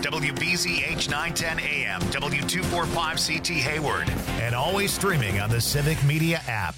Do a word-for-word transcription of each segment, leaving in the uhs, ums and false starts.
W B Z H nine ten A M, W two forty-five C T Hayward, and always streaming on the Civic Media app.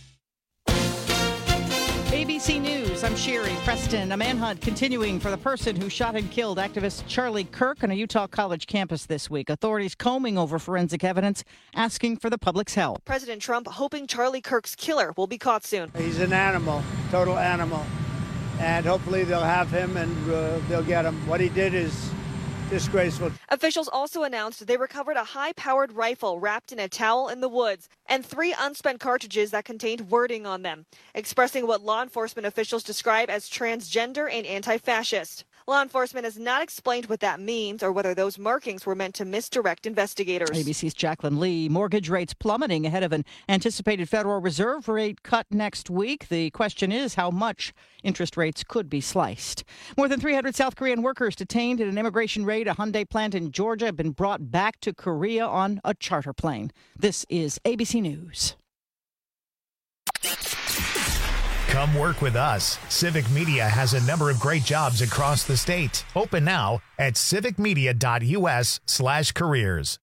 A B C News, I'm Sherry Preston. A manhunt continuing for the person who shot and killed activist Charlie Kirk on a Utah college campus this week. Authorities combing over forensic evidence, asking for the public's help. President Trump hoping Charlie Kirk's killer will be caught soon. He's an animal, total animal. And hopefully they'll have him and uh, they'll get him. What he did is disgraceful. Officials also announced they recovered a high-powered rifle wrapped in a towel in the woods and three unspent cartridges that contained wording on them, expressing what law enforcement officials describe as transgender and anti-fascist. Law enforcement has not explained what that means or whether those markings were meant to misdirect investigators. A B C's Jacqueline Lee. Mortgage rates plummeting ahead of an anticipated Federal Reserve rate cut next week. The question is how much interest rates could be sliced. More than three hundred South Korean workers detained in an immigration raid at a Hyundai plant in Georgia have been brought back to Korea on a charter plane. This is A B C News. Come work with us. Civic Media has a number of great jobs across the state. Open now at civicmedia.us slash careers.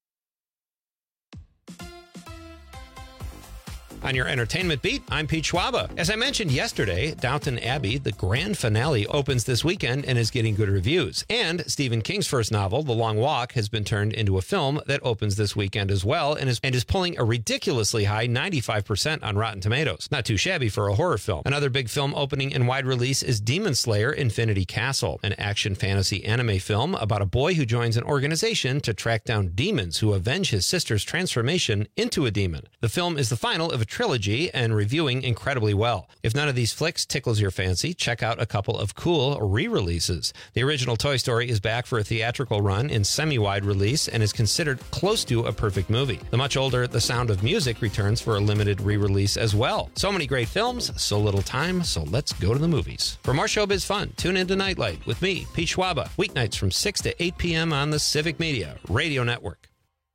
On your entertainment beat, I'm Pete Schwaba. As I mentioned yesterday, Downton Abbey, the grand finale, opens this weekend and is getting good reviews. And Stephen King's first novel, The Long Walk, has been turned into a film that opens this weekend as well and is, and is pulling a ridiculously high ninety-five percent on Rotten Tomatoes. Not too shabby for a horror film. Another big film opening in wide release is Demon Slayer Infinity Castle, an action fantasy anime film about a boy who joins an organization to track down demons who avenge his sister's transformation into a demon. The film is the final of a trilogy and reviewing incredibly well. If none of these flicks tickles your fancy, check out a couple of cool re-releases. The original Toy Story is back for a theatrical run in semi-wide release and is considered close to a perfect movie. The much older The Sound of Music returns for a limited re-release as well. So many great films, so little time, so let's go to the movies. For more showbiz fun, tune into Nightlight with me, Pete Schwaba, weeknights from six to eight p.m. on the Civic Media Radio Network.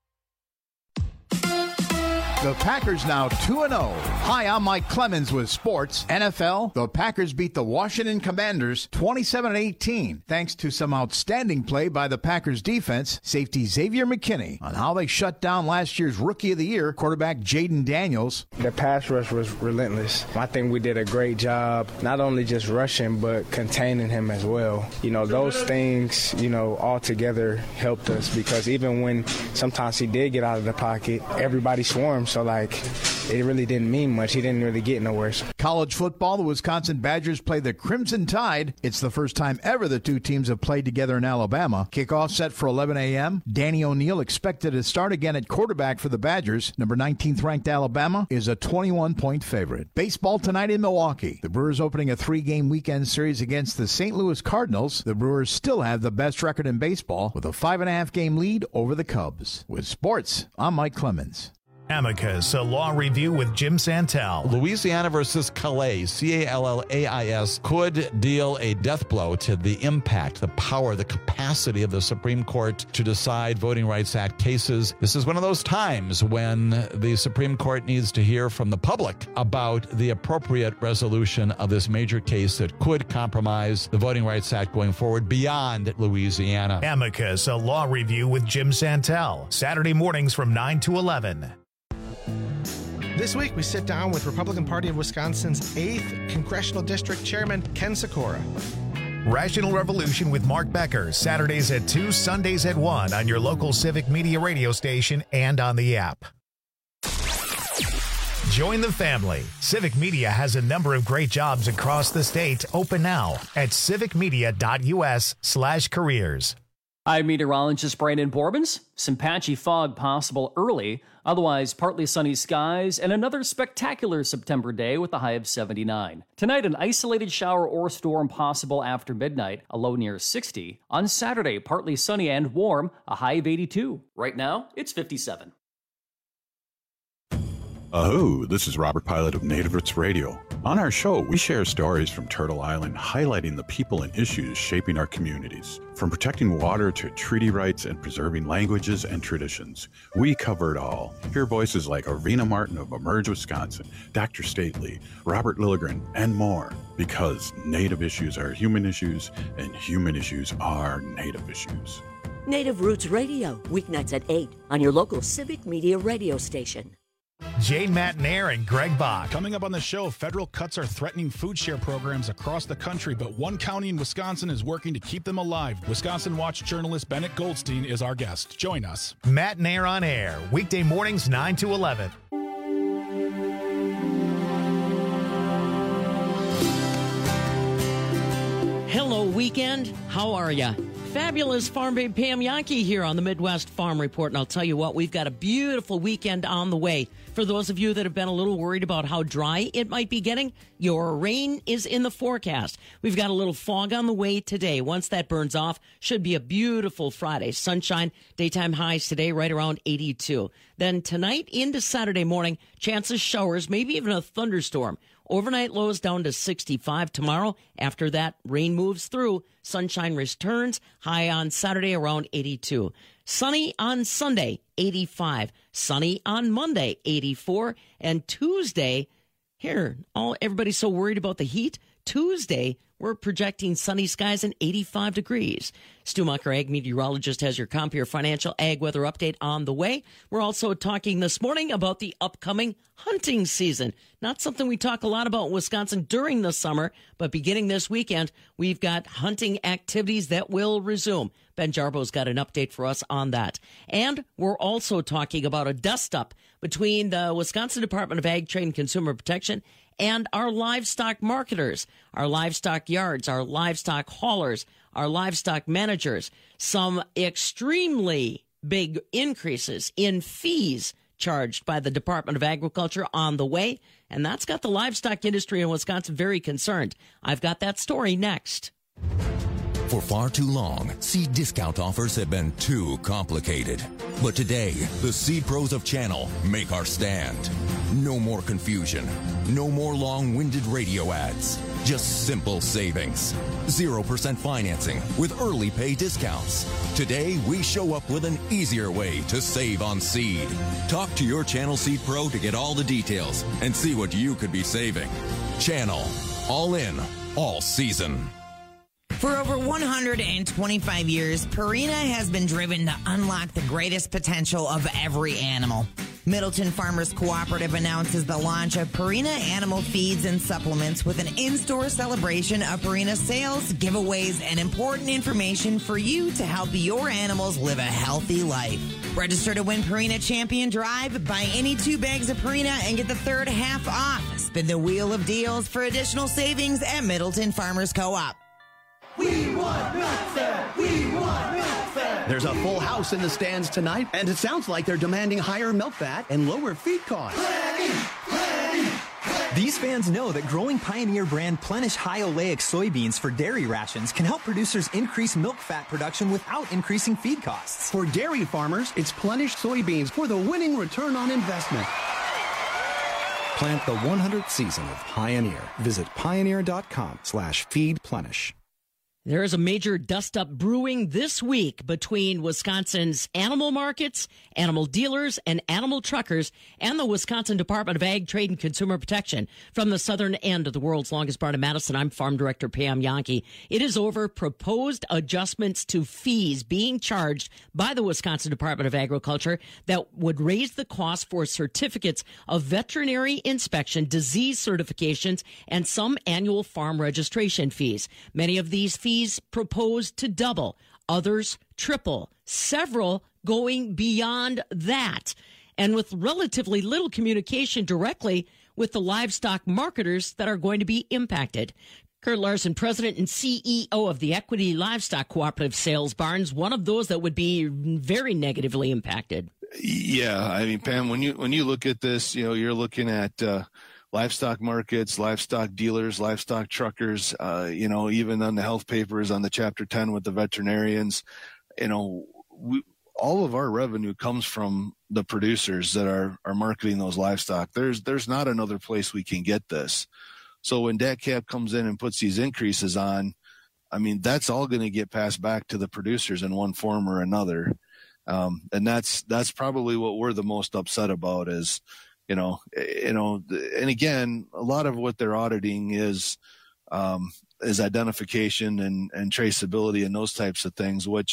The Packers now two and oh. Hi, I'm Mike Clemens with sports. N F L, the Packers beat the Washington Commanders twenty-seven eighteen, thanks to some outstanding play by the Packers defense, safety Xavier McKinney, on how they shut down last year's Rookie of the Year quarterback Jaden Daniels. The pass rush was relentless. I think we did a great job, not only just rushing, but containing him as well. You know, those things, you know, all together helped us because even when sometimes he did get out of the pocket, everybody swarmed. So, like, it really didn't mean much. He didn't really get nowhere. College football, the Wisconsin Badgers play the Crimson Tide. It's the first time ever the two teams have played together in Alabama. Kickoff set for eleven a.m. Danny O'Neal expected to start again at quarterback for the Badgers. Number nineteenth ranked Alabama is a twenty-one point favorite. Baseball tonight in Milwaukee. The Brewers opening a three-game weekend series against the Saint Louis Cardinals. The Brewers still have the best record in baseball with a five-and-a-half game lead over the Cubs. With sports, I'm Mike Clemens. Amicus, a law review with Jim Santel. Louisiana versus Calais, C A L L A I S, could deal a death blow to the impact, the power, the capacity of the Supreme Court to decide Voting Rights Act cases. This is one of those times when the Supreme Court needs to hear from the public about the appropriate resolution of this major case that could compromise the Voting Rights Act going forward beyond Louisiana. Amicus, a law review with Jim Santel. Saturday mornings from nine to eleven. This week, we sit down with Republican Party of Wisconsin's eighth Congressional District Chairman, Ken Sikora. Rational Revolution with Mark Becker, Saturdays at two, Sundays at one on your local Civic Media radio station and on the app. Join the family. Civic Media has a number of great jobs across the state. Open now at civicmedia.us slash careers. I'm meteorologist Brandon Borbens. Some patchy fog possible early, otherwise partly sunny skies, and another spectacular September day with a high of seventy-nine. Tonight, an isolated shower or storm possible after midnight, a low near sixty. On Saturday, partly sunny and warm, a high of eighty-two. Right now, it's fifty-seven. Aho, this is Robert Pilot of Native Roots Radio. On our show, we share stories from Turtle Island highlighting the people and issues shaping our communities. From protecting water to treaty rights and preserving languages and traditions, we cover it all. Hear voices like Arvina Martin of Emerge Wisconsin, Doctor Stately, Robert Lilligren, and more. Because Native issues are human issues, and human issues are Native issues. Native Roots Radio, weeknights at eight on your local Civic Media radio station. Jane Matnair and Greg Bach. Coming up on the show, federal cuts are threatening food share programs across the country, but one county in Wisconsin is working to keep them alive. Wisconsin Watch journalist Bennett Goldstein is our guest. Join us. Matnair on air, weekday mornings nine to eleven. Hello, weekend. How are ya? Fabulous Farm Babe Pam Yankee here on the Midwest Farm Report. And I'll tell you what, we've got a beautiful weekend on the way. For those of you that have been a little worried about how dry it might be getting, your rain is in the forecast. We've got a little fog on the way today. Once that burns off, should be a beautiful Friday. Sunshine, daytime highs today right around eighty-two. Then tonight into Saturday morning, chances showers, maybe even a thunderstorm. Overnight lows down to sixty-five tomorrow. After that, rain moves through. Sunshine returns. High on Saturday around eighty-two. Sunny on Sunday, eighty-five. Sunny on Monday, eighty-four. And Tuesday, here, all everybody's so worried about the heat. Tuesday, we're projecting sunny skies and eighty-five degrees. Stu Mucker, ag meteorologist, has your Compeer Financial Ag Weather Update on the way. We're also talking this morning about the upcoming hunting season. Not something we talk a lot about in Wisconsin during the summer, but beginning this weekend, we've got hunting activities that will resume. Ben Jarbo's got an update for us on that. And we're also talking about a dust-up between the Wisconsin Department of Ag, Trade, and Consumer Protection and our livestock marketers, our livestock yards, our livestock haulers, our livestock managers. Some extremely big increases in fees charged by the Department of Agriculture on the way, and that's got the livestock industry in Wisconsin very concerned. I've got that story next. For far too long, seed discount offers have been too complicated. But today, the Seed Pros of Channel make our stand. No more confusion. No more long-winded radio ads. Just simple savings. zero percent financing with early pay discounts. Today, we show up with an easier way to save on seed. Talk to your Channel Seed Pro to get all the details and see what you could be saving. Channel. All in. All season. For over one hundred twenty-five years, Purina has been driven to unlock the greatest potential of every animal. Middleton Farmers Cooperative announces the launch of Purina Animal Feeds and Supplements with an in-store celebration of Purina sales, giveaways, and important information for you to help your animals live a healthy life. Register to win Purina Champion Drive, buy any two bags of Purina and get the third half off. Spin the wheel of deals for additional savings at Middleton Farmers Co-op. We want milk fat! We want milk fat! There's a full house in the stands tonight, and it sounds like they're demanding higher milk fat and lower feed costs. Plenty, plenty, plenty. These fans know that growing Pioneer brand Plenish high oleic soybeans for dairy rations can help producers increase milk fat production without increasing feed costs. For dairy farmers, it's Plenish soybeans for the winning return on investment. Plant the one hundredth season of Pioneer. Visit pioneer.com slash feed Plenish. There is a major dust-up brewing this week between Wisconsin's animal markets, animal dealers, and animal truckers, and the Wisconsin Department of Ag, Trade, and Consumer Protection. From the southern end of the world's longest barn in Madison, I'm Farm Director Pam Yankee. It is over proposed adjustments to fees being charged by the Wisconsin Department of Agriculture that would raise the cost for certificates of veterinary inspection, disease certifications, and some annual farm registration fees. Many of these fees Fees proposed to double, others triple, several going beyond that, and with relatively little communication directly with the livestock marketers that are going to be impacted. Kurt Larson, president and C E O of the Equity Livestock Cooperative Sales Barns, one of those that would be very negatively impacted. Yeah, I mean, Pam, when you when you look at this, you know, you're looking at uh, livestock markets, livestock dealers, livestock truckers, uh, you know, even on the health papers on the chapter ten with the veterinarians, you know, we, all of our revenue comes from the producers that are, are marketing those livestock. There's, there's not another place we can get this. So when D A C C A P comes in and puts these increases on, I mean, that's all going to get passed back to the producers in one form or another. Um, and that's, that's probably what we're the most upset about is, You know, you know, and again, a lot of what they're auditing is um, is identification and, and traceability and those types of things, which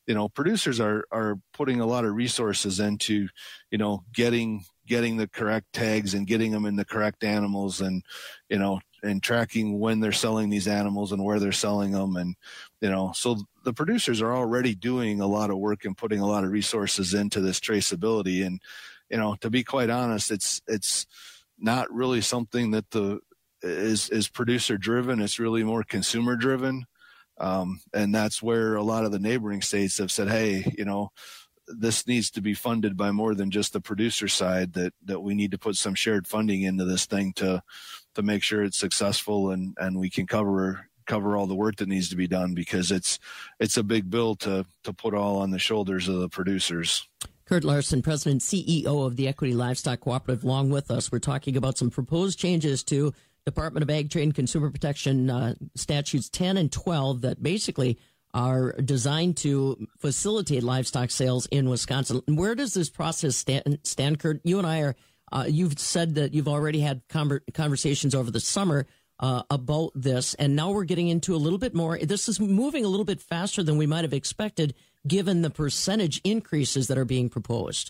you know, producers are, are putting a lot of resources into, you know, getting, getting the correct tags and getting them in the correct animals, and, you know, and tracking when they're selling these animals and where they're selling them. And, you know, so the producers are already doing a lot of work and putting a lot of resources into this traceability. And, you know, to be quite honest, it's, it's not really something that the is, is producer driven. It's really more consumer driven. Um, and that's where a lot of the neighboring states have said, hey, you know, this needs to be funded by more than just the producer side, that, that we need to put some shared funding into this thing to, to make sure it's successful, and, and we can cover, cover all the work that needs to be done, because it's, it's a big bill to, to put all on the shoulders of the producers. Kurt Larson, President and C E O of the Equity Livestock Cooperative, along with us. We're talking about some proposed changes to Department of Ag, Trade, and Consumer Protection uh, statutes ten and twelve that basically are designed to facilitate livestock sales in Wisconsin. And where does this process stand, stand Kurt? You and I are, uh, you've said that you've already had conver- conversations over the summer uh, about this, and now we're getting into a little bit more. This is moving a little bit faster than we might have expected, given the percentage increases that are being proposed.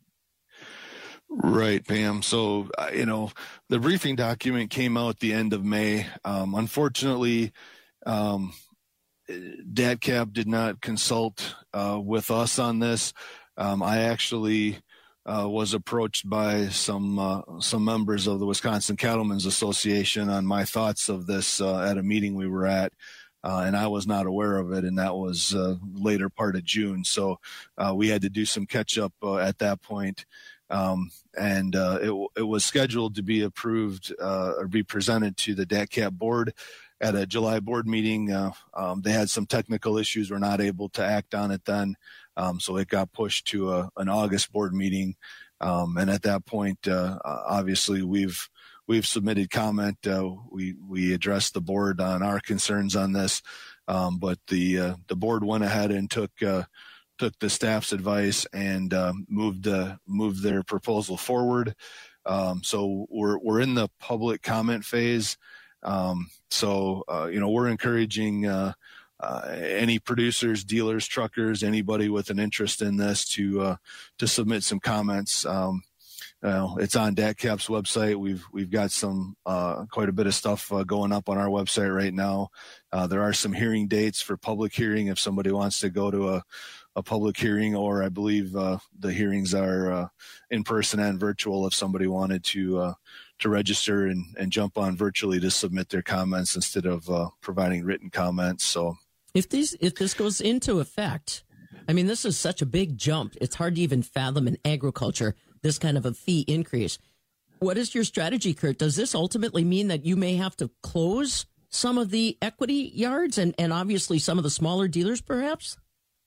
Right, Pam. So, uh, you know, the briefing document came out at the end of May. Um, unfortunately, um, D A D C A P did not consult uh, with us on this. Um, I actually uh, was approached by some uh, some members of the Wisconsin Cattlemen's Association on my thoughts of this uh, at a meeting we were at. Uh, and I was not aware of it, and that was uh, later part of June. So uh, we had to do some catch up uh, at that point. Um, and uh, it, it was scheduled to be approved uh, or be presented to the D A D C A P board at a July board meeting. Uh, um, they had some technical issues, were not able to act on it then. Um, so it got pushed to a, an August board meeting. Um, and at that point, uh, obviously we've, we've submitted comment. Uh, we, we addressed the board on our concerns on this. Um, but the, uh, the board went ahead and took, uh, took the staff's advice and um, moved uh, moved their proposal forward. Um, so we're we're in the public comment phase. Um, so uh, you know, we're encouraging uh, uh, any producers, dealers, truckers, anybody with an interest in this to uh, to submit some comments. Um, you know, it's on D A D C A P's website. We've we've got some uh, quite a bit of stuff uh, going up on our website right now. Uh, there are some hearing dates for public hearing if somebody wants to go to a a public hearing, or I believe uh, the hearings are uh, in person and virtual if somebody wanted to uh, to register and, and jump on virtually to submit their comments instead of uh, providing written comments. So if these if this goes into effect, I mean, this is such a big jump. It's hard to even fathom in agriculture, this kind of a fee increase. What is your strategy, Kurt? Does this ultimately mean that you may have to close some of the equity yards and, and obviously some of the smaller dealers, perhaps?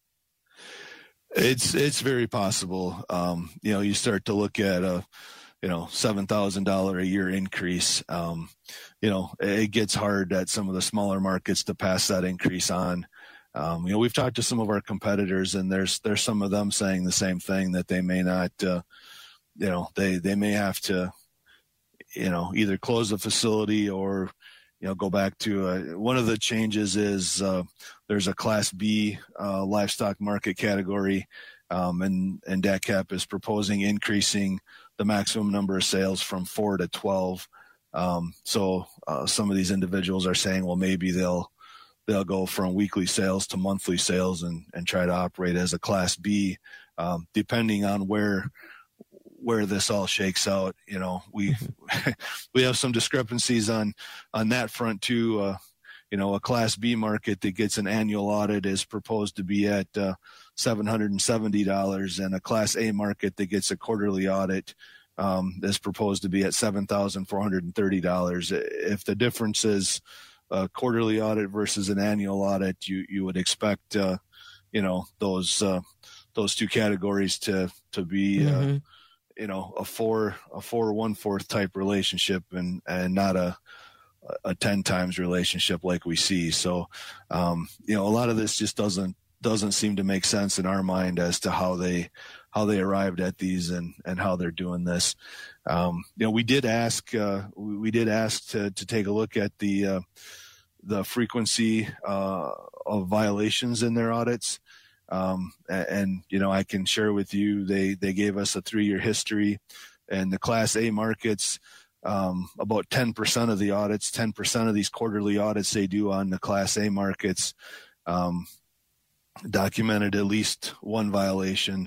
It's it's very possible. Um, you know, you start to look at a, you know, seven thousand dollars a year increase. Um, you know, it gets hard at some of the smaller markets to pass that increase on. Um, you know, we've talked to some of our competitors, and there's there's some of them saying the same thing, that they may not, uh, you know, they they may have to, you know, either close the facility or, you know, go back to uh, one of the changes is uh, there's a Class B uh, livestock market category, um, and, and D A D C A P is proposing increasing the maximum number of sales from four to twelve. Um, so uh, some of these individuals are saying, well, maybe they'll they'll go from weekly sales to monthly sales and, and try to operate as a Class B, um, depending on where where this all shakes out. You know, we we have some discrepancies on on that front too. Uh, you know, a Class B market that gets an annual audit is proposed to be at uh, seven hundred seventy dollars, and a Class A market that gets a quarterly audit um, is proposed to be at seven thousand four hundred thirty dollars. If the difference is a quarterly audit versus an annual audit, you you would expect uh, you know those uh, those two categories to to be mm-hmm. uh, you know, a four, a four, one fourth type relationship, and, and not a, a ten times relationship like we see. So, um, you know, a lot of this just doesn't, doesn't seem to make sense in our mind as to how they, how they arrived at these and, and how they're doing this. Um, you know, we did ask, uh, we, we did ask to, to take a look at the, uh, the frequency, uh, of violations in their audits. Um, and, and, you know, I can share with you, they, they gave us a three-year history, and the Class A markets, um, about ten percent of the audits, ten percent of these quarterly audits they do on the Class A markets, um, documented at least one violation.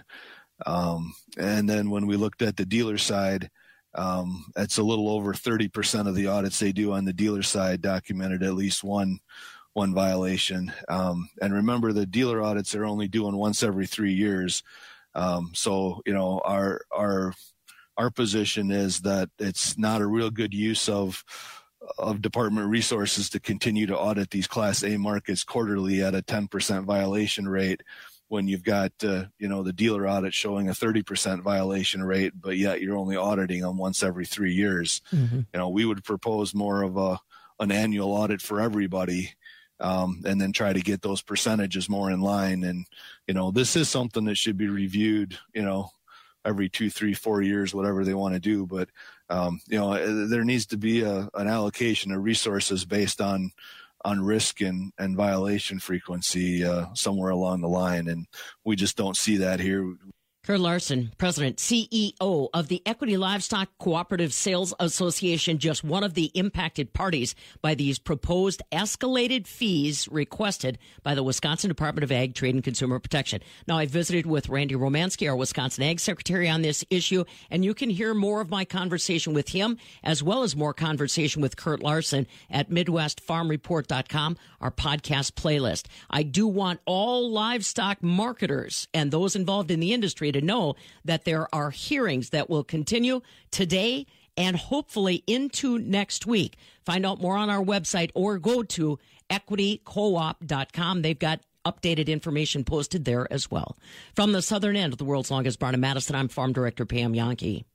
Um, and then when we looked at the dealer side, um, it's a little over thirty percent of the audits they do on the dealer side documented at least one one violation. Um, and remember, the dealer audits are only doing once every three years. Um, so, you know, our, our, our position is that it's not a real good use of, of department resources to continue to audit these Class A markets quarterly at a ten percent violation rate when you've got, uh, you know, the dealer audit showing a thirty percent violation rate, but yet you're only auditing them once every three years. Mm-hmm. You know, we would propose more of a, an annual audit for everybody. Um, and then try to get those percentages more in line. And, you know, this is something that should be reviewed, you know, every two, three, four years, whatever they want to do. But, um, you know, there needs to be a, an allocation of resources based on, on risk and, and violation frequency, uh, somewhere along the line. And we just don't see that here. Kurt Larson, President, C E O of the Equity Livestock Cooperative Sales Association, just one of the impacted parties by these proposed escalated fees requested by the Wisconsin Department of Ag, Trade, and Consumer Protection. Now, I visited with Randy Romanski, our Wisconsin Ag Secretary, on this issue, and you can hear more of my conversation with him, as well as more conversation with Kurt Larson at Midwest Farm Report dot com, our podcast playlist. I do want all livestock marketers and those involved in the industry to know that there are hearings that will continue today and hopefully into next week. Find out more on our website or go to equity co op dot com. They've got updated information posted there as well. From the southern end of the world's longest barn in Madison, I'm Farm Director Pam Yankee.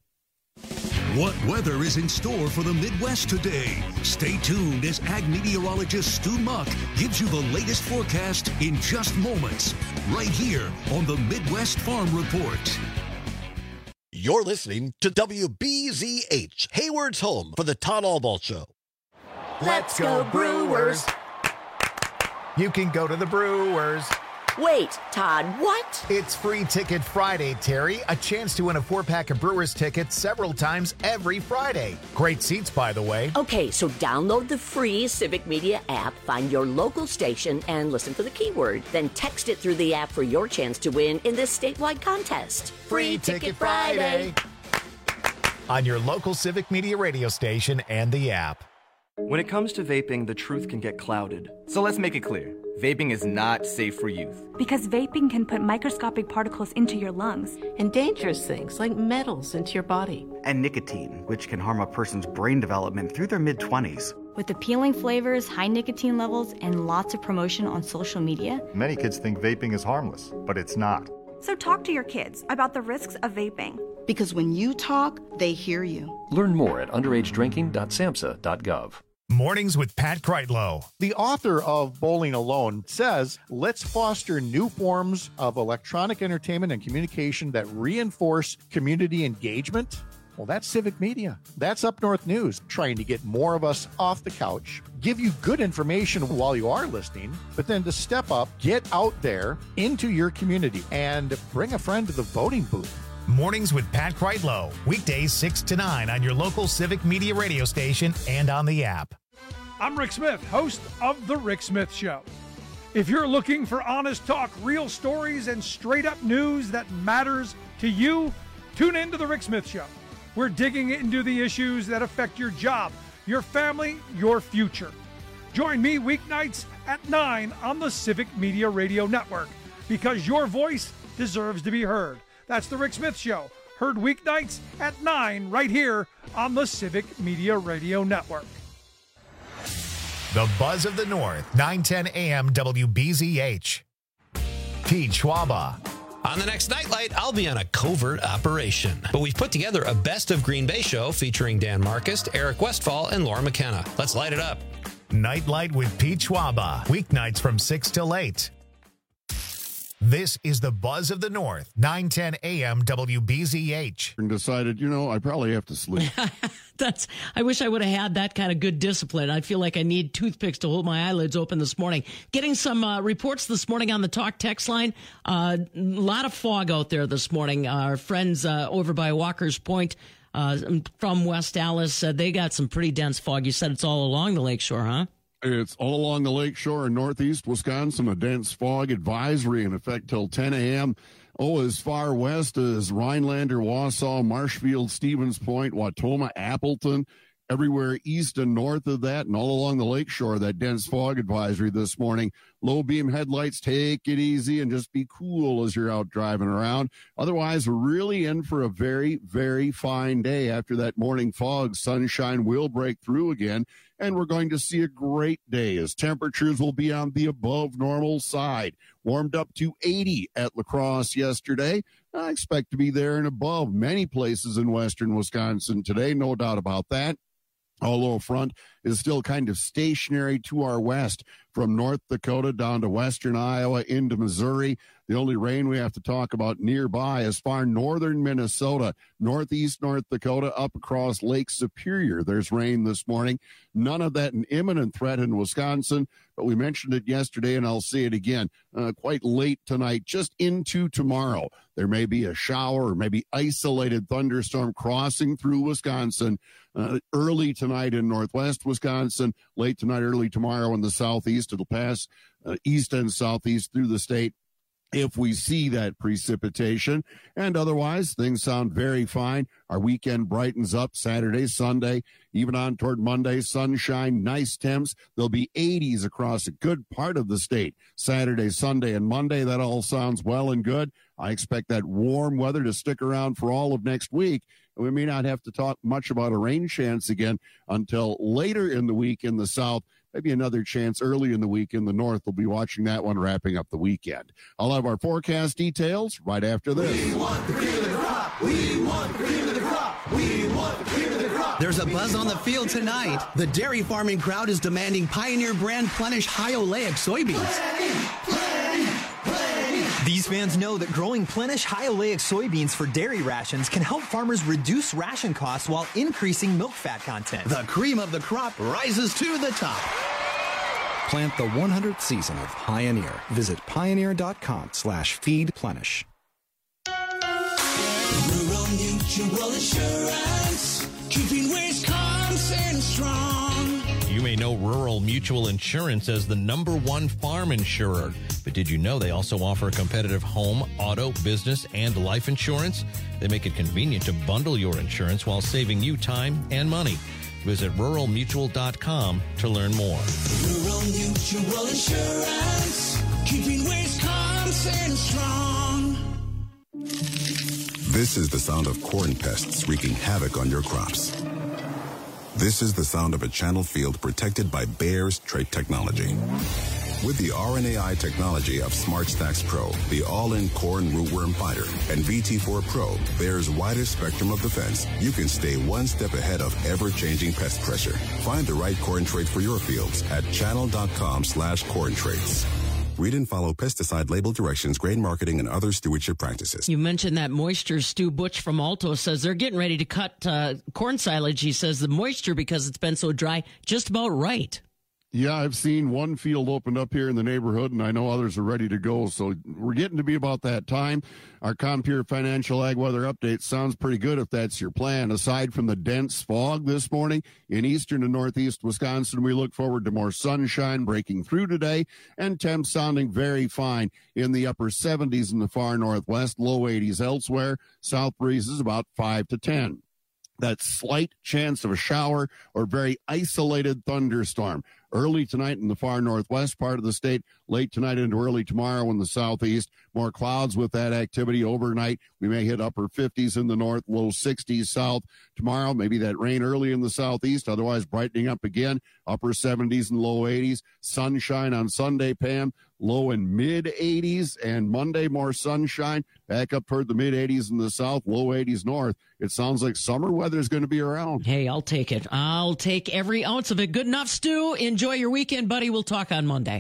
What weather is in store for the Midwest today? Stay tuned as ag meteorologist Stu Muck gives you the latest forecast in just moments, right here on the Midwest Farm Report. You're listening to W B Z H, Hayward's home for the Todd Albaugh Show. Let's go Brewers! You can go to the Brewers. Wait, Todd, what? It's Free Ticket Friday, Terry. A chance to win a four-pack of Brewers tickets several times every Friday. Great seats, by the way. Okay, so download the free Civic Media app, find your local station, and listen for the keyword. Then text it through the app for your chance to win in this statewide contest. Free, Free Ticket, Ticket Friday. Friday. On your local Civic Media radio station and the app. When it comes to vaping, the truth can get clouded. So let's make it clear. Vaping is not safe for youth. Because vaping can put microscopic particles into your lungs. And dangerous things like metals into your body. And nicotine, which can harm a person's brain development through their mid-twenties. With appealing flavors, high nicotine levels, and lots of promotion on social media. Many kids think vaping is harmless, but it's not. So talk to your kids about the risks of vaping. Because when you talk, they hear you. Learn more at underage drinking dot samhsa dot gov. Mornings with Pat Kreitlow. The author of Bowling Alone says, let's foster new forms of electronic entertainment and communication that reinforce community engagement. Well, that's Civic Media. That's Up North News, trying to get more of us off the couch, give you good information while you are listening, but then to step up, get out there into your community and bring a friend to the voting booth. Mornings with Pat Kreitlow. Weekdays six to nine on your local Civic Media radio station and on the app. I'm Rick Smith, host of The Rick Smith Show. If you're looking for honest talk, real stories, and straight-up news that matters to you, tune in to The Rick Smith Show. We're digging into the issues that affect your job, your family, your future. Join me weeknights at nine on the Civic Media Radio Network, because your voice deserves to be heard. That's The Rick Smith Show, heard weeknights at nine right here on the Civic Media Radio Network. The Buzz of the North, nine ten a.m. W B Z H. Pete Schwaba. On the next Nightlight, I'll be on a covert operation. But we've put together a Best of Green Bay show featuring Dan Marcus, Eric Westfall, and Laura McKenna. Let's light it up. Nightlight with Pete Schwaba. Weeknights from six till eight. This is the Buzz of the North, nine ten A M W B Z H. And decided, you know, I probably have to sleep. That's. I wish I would have had that kind of good discipline. I feel like I need toothpicks to hold my eyelids open this morning. Getting some uh, reports this morning on the Talk text line. A uh, lot of fog out there this morning. Our friends uh, over by Walker's Point uh, from West Allis, uh, they got some pretty dense fog. You said it's all along the lakeshore, huh? It's all along the lakeshore in northeast Wisconsin, a dense fog advisory in effect till ten a.m. Oh, as far west as Rhinelander, Wausau, Marshfield, Stevens Point, Wautoma, Appleton, everywhere east and north of that, and all along the lakeshore, that dense fog advisory this morning. Low beam headlights, take it easy and just be cool as you're out driving around. Otherwise, we're really in for a very, very fine day after that morning fog. Sunshine will break through again, and we're going to see a great day as temperatures will be on the above normal side. Warmed up to eighty at La Crosse yesterday. I expect to be there and above many places in western Wisconsin today, no doubt about that. A low front is still kind of stationary to our west from North Dakota down to western Iowa into Missouri. The only rain we have to talk about nearby is far northern Minnesota, northeast North Dakota, up across Lake Superior. There's rain this morning. None of that an imminent threat in Wisconsin, but we mentioned it yesterday, and I'll say it again. Uh, quite late tonight, just into tomorrow, there may be a shower or maybe isolated thunderstorm crossing through Wisconsin uh, early tonight in northwest Wisconsin, late tonight, early tomorrow in the southeast. It'll pass uh, east and southeast through the state if we see that precipitation. And otherwise, things sound very fine. Our weekend brightens up Saturday, Sunday, even on toward Monday. Sunshine, nice temps. There'll be eighties across a good part of the state. Saturday, Sunday, and Monday, that all sounds well and good. I expect that warm weather to stick around for all of next week. We may not have to talk much about a rain chance again until later in the week in the south. Maybe another chance early in the week in the north. We'll be watching that one wrapping up the weekend. I'll have our forecast details right after this. We want the cream of the crop. We want the cream of the crop. We want the cream of the crop. There's a buzz on the field tonight. The dairy farming crowd is demanding Pioneer brand Plenish high oleic soybeans. Plenty, plenty, plenty. These fans know that growing Plenish high oleic soybeans for dairy rations can help farmers reduce ration costs while increasing milk fat content. The cream of the crop rises to the top. Plant the one hundredth season of Pioneer. Visit pioneer.com slash feed plenish. Rural Mutual Insurance, keeping Wisconsin strong. You may know Rural Mutual Insurance as the number one farm insurer. But did you know they also offer competitive home, auto, business, and life insurance? They make it convenient to bundle your insurance while saving you time and money. Visit rural mutual dot com to learn more. Rural Mutual Insurance, keeping Wisconsin strong. This is the sound of corn pests wreaking havoc on your crops. This is the sound of a channel field protected by Bayer's trait technology. With the R N A I technology of SmartStax Pro, the all-in corn rootworm fighter, and V T four Pro, Bayer's widest spectrum of defense, you can stay one step ahead of ever-changing pest pressure. Find the right corn trait for your fields at channel.com slash corn traits. Read and follow pesticide label directions, grain marketing, and other stewardship practices. You mentioned that moisture. Stu Butch from Alto says they're getting ready to cut uh, corn silage. He says the moisture, because it's been so dry, just about right. Yeah, I've seen one field opened up here in the neighborhood, and I know others are ready to go. So we're getting to be about that time. Our Compeer Financial Ag Weather Update sounds pretty good if that's your plan. Aside from the dense fog this morning in eastern and northeast Wisconsin, we look forward to more sunshine breaking through today and temps sounding very fine in the upper seventies in the far northwest, low eighties elsewhere. South breezes about five to ten. That slight chance of a shower or very isolated thunderstorm. Early tonight in the far northwest part of the state, late tonight into early tomorrow in the southeast. More clouds with that activity overnight. We may hit upper fifties in the north, low sixties south. Tomorrow, maybe that rain early in the southeast, otherwise brightening up again, upper seventies and low eighties. Sunshine on Sunday, Pam, low and mid eighties. And Monday, more sunshine, back up toward the mid eighties in the south, low eighties north. It sounds like summer weather is going to be around. Hey, I'll take it. I'll take every ounce of it. Good enough, Stu. Enjoy your weekend, buddy. We'll talk on Monday.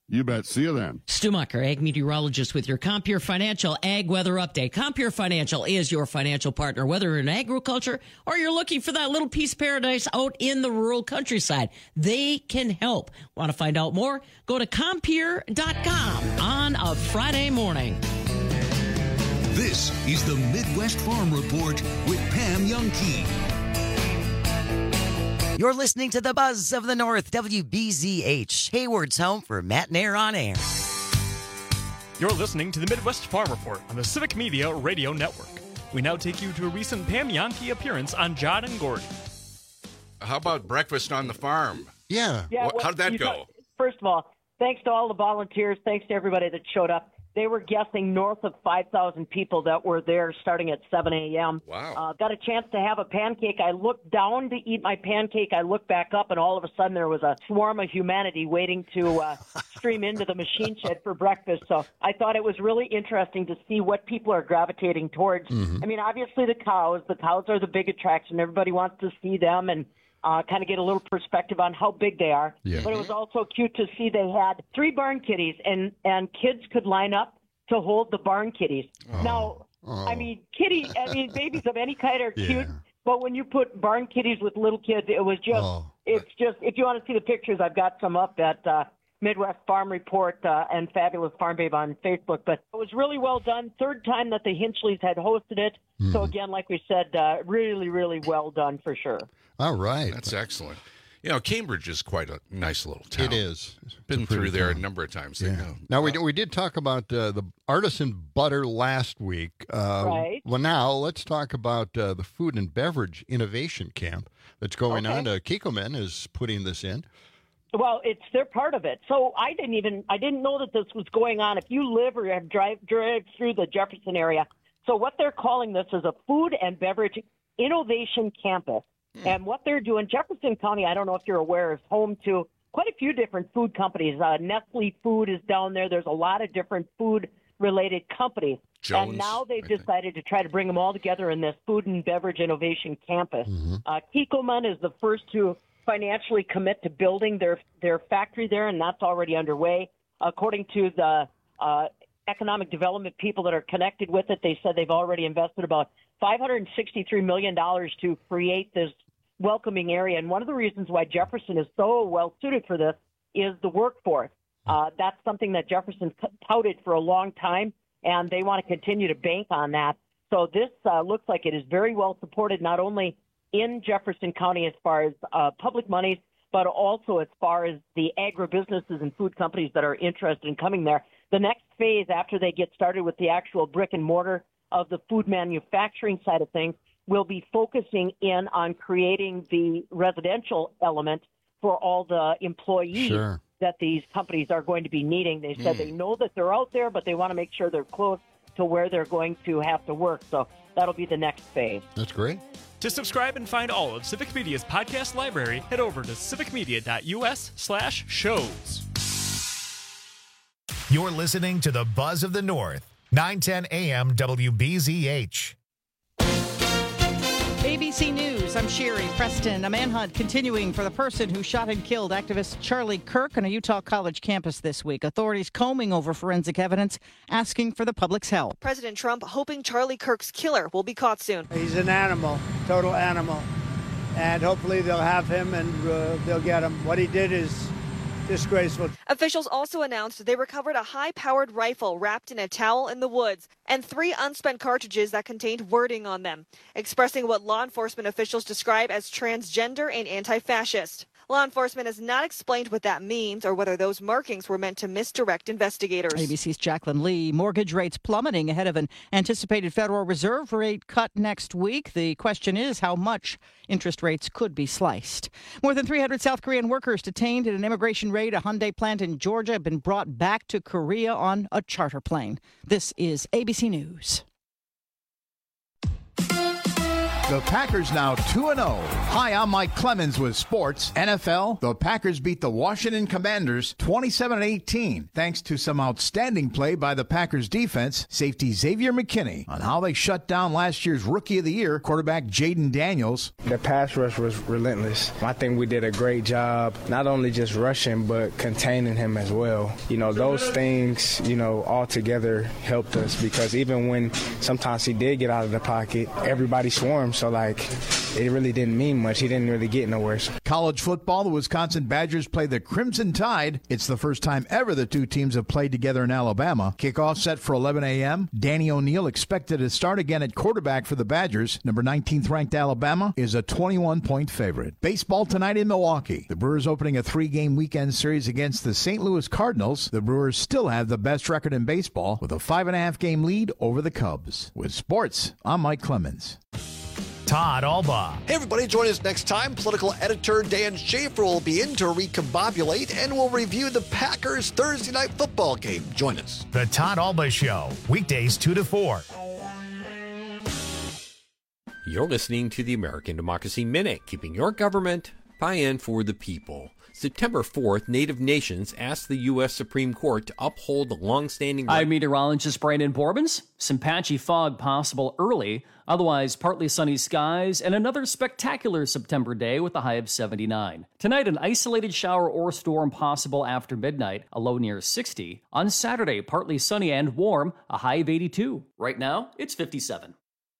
You bet. See you then. Stu Mucker, ag meteorologist with your Compure Financial Ag Weather Update. Compure Financial is your financial partner, whether you're in agriculture or you're looking for that little piece of paradise out in the rural countryside. They can help. Want to find out more? Go to Compure dot com on a Friday morning. This is the Midwest Farm Report with Pam Youngkey. You're listening to the Buzz of the North, W B Z H, Hayward's home for Matt Nair on air. You're listening to the Midwest Farm Report on the Civic Media Radio Network. We now take you to a recent Pam Youngkey appearance on John and Gordy. How about breakfast on the farm? Yeah. yeah well, How'd that go? Got, first of all, thanks to all the volunteers. Thanks to everybody that showed up. They were guessing north of five thousand people that were there starting at seven a.m. Wow. Uh, got a chance to have a pancake. I looked down to eat my pancake. I looked back up, and all of a sudden there was a swarm of humanity waiting to uh, stream into the machine shed for breakfast. So I thought it was really interesting to see what people are gravitating towards. Mm-hmm. I mean, obviously the cows. The cows are the big attraction. Everybody wants to see them and Uh, kind of get a little perspective on how big they are. Yeah. But it was also cute to see they had three barn kitties, and, and kids could line up to hold the barn kitties. Oh. Now, Oh. I mean, kitty, I mean, babies of any kind are Yeah. cute, but when you put barn kitties with little kids, it was just, Oh. it's just, if you want to see the pictures, I've got some up at uh, Midwest Farm Report uh, and Fabulous Farm Babe on Facebook. But it was really well done. Third time that the Hinchleys had hosted it. Mm. So again, like we said, uh, really, really well done for sure. All right. That's excellent. You know, Cambridge is quite a nice little town. It is. Been through there town. a number of times. Yeah. They know. Now, we, we did talk about uh, the artisan butter last week. Uh, right. Well, now let's talk about uh, the Food and Beverage Innovation Camp that's going Okay. on. Uh, Kikkoman is putting this in. Well, it's they're part of it. So I didn't even I didn't know that this was going on. If you live or have drive drive through the Jefferson area, so what they're calling this is a food and beverage innovation campus. Mm. And what they're doing, Jefferson County, I don't know if you're aware, is home to quite a few different food companies. Uh, Nestle Food is down there. There's a lot of different food related companies. Jones, and now they've decided to try to bring them all together in this food and beverage innovation campus. Mm-hmm. Uh, Kikkoman is the first to financially commit to building their their factory there, and that's already underway. According to the uh, economic development people that are connected with it, they said they've already invested about five hundred sixty-three million dollars to create this welcoming area. And one of the reasons why Jefferson is so well suited for this is the workforce. Uh, that's something that Jefferson touted for a long time, and they want to continue to bank on that. So this uh, looks like it is very well supported, not only in Jefferson County as far as uh, public monies, but also as far as the agribusinesses and food companies that are interested in coming there. The next phase after they get started with the actual brick and mortar of the food manufacturing side of things will be focusing in on creating the residential element for all the employees Sure. that these companies are going to be needing. They said Hmm. they know that they're out there, but they want to make sure they're close to where they're going to have to work. So that'll be the next phase. That's great. To subscribe and find all of Civic Media's podcast library, head over to civicmedia.us slash shows. You're listening to the Buzz of the North, nine ten A M W B Z H. A B C News, I'm Sherry Preston. A manhunt continuing for the person who shot and killed activist Charlie Kirk on a Utah college campus this week. Authorities combing over forensic evidence, asking for the public's help. President Trump hoping Charlie Kirk's killer will be caught soon. He's an animal, total animal. And hopefully they'll have him and uh, they'll get him. What he did is disgraceful. Officials also announced they recovered a high-powered rifle wrapped in a towel in the woods and three unspent cartridges that contained wording on them, expressing what law enforcement officials describe as transgender and anti-fascist. Law enforcement has not explained what that means or whether those markings were meant to misdirect investigators. A B C's Jacqueline Lee. Mortgage rates plummeting ahead of an anticipated Federal Reserve rate cut next week. The question is how much interest rates could be sliced. More than three hundred South Korean workers detained at an immigration raid at a Hyundai plant in Georgia have been brought back to Korea on a charter plane. This is A B C News. The Packers now two and oh. Hi, I'm Mike Clemens with sports. N F L, the Packers beat the Washington Commanders twenty-seven eighteen, thanks to some outstanding play by the Packers defense, safety Xavier McKinney, on how they shut down last year's Rookie of the Year quarterback Jaden Daniels. The pass rush was relentless. I think we did a great job, not only just rushing, but containing him as well. You know, those things, you know, all together helped us, because even when sometimes he did get out of the pocket, everybody swarmed. So, like, it really didn't mean much. He didn't really get nowhere. College football, the Wisconsin Badgers play the Crimson Tide. It's the first time ever the two teams have played together in Alabama. Kickoff set for eleven a.m. Danny O'Neal expected to start again at quarterback for the Badgers. Number nineteenth ranked Alabama is a twenty-one point favorite. Baseball tonight in Milwaukee. The Brewers opening a three-game weekend series against the Saint Louis Cardinals. The Brewers still have the best record in baseball with a five-and-a-half game lead over the Cubs. With sports, I'm Mike Clemens. Todd Alba. Hey, everybody, join us next time. Political editor Dan Schaefer will be in to recombobulate, and we'll review the Packers' Thursday night football game. Join us. The Todd Alba Show, weekdays two to four. You're listening to the American Democracy Minute, keeping your government by and for the people. September fourth, Native nations asked the U S Supreme Court to uphold the long-standing... I'm meteorologist Brandon Borbens. Some patchy fog possible early, otherwise partly sunny skies, and another spectacular September day with a high of seventy-nine. Tonight, an isolated shower or storm possible after midnight, a low near sixty. On Saturday, partly sunny and warm, a high of eighty-two. Right now, it's fifty-seven.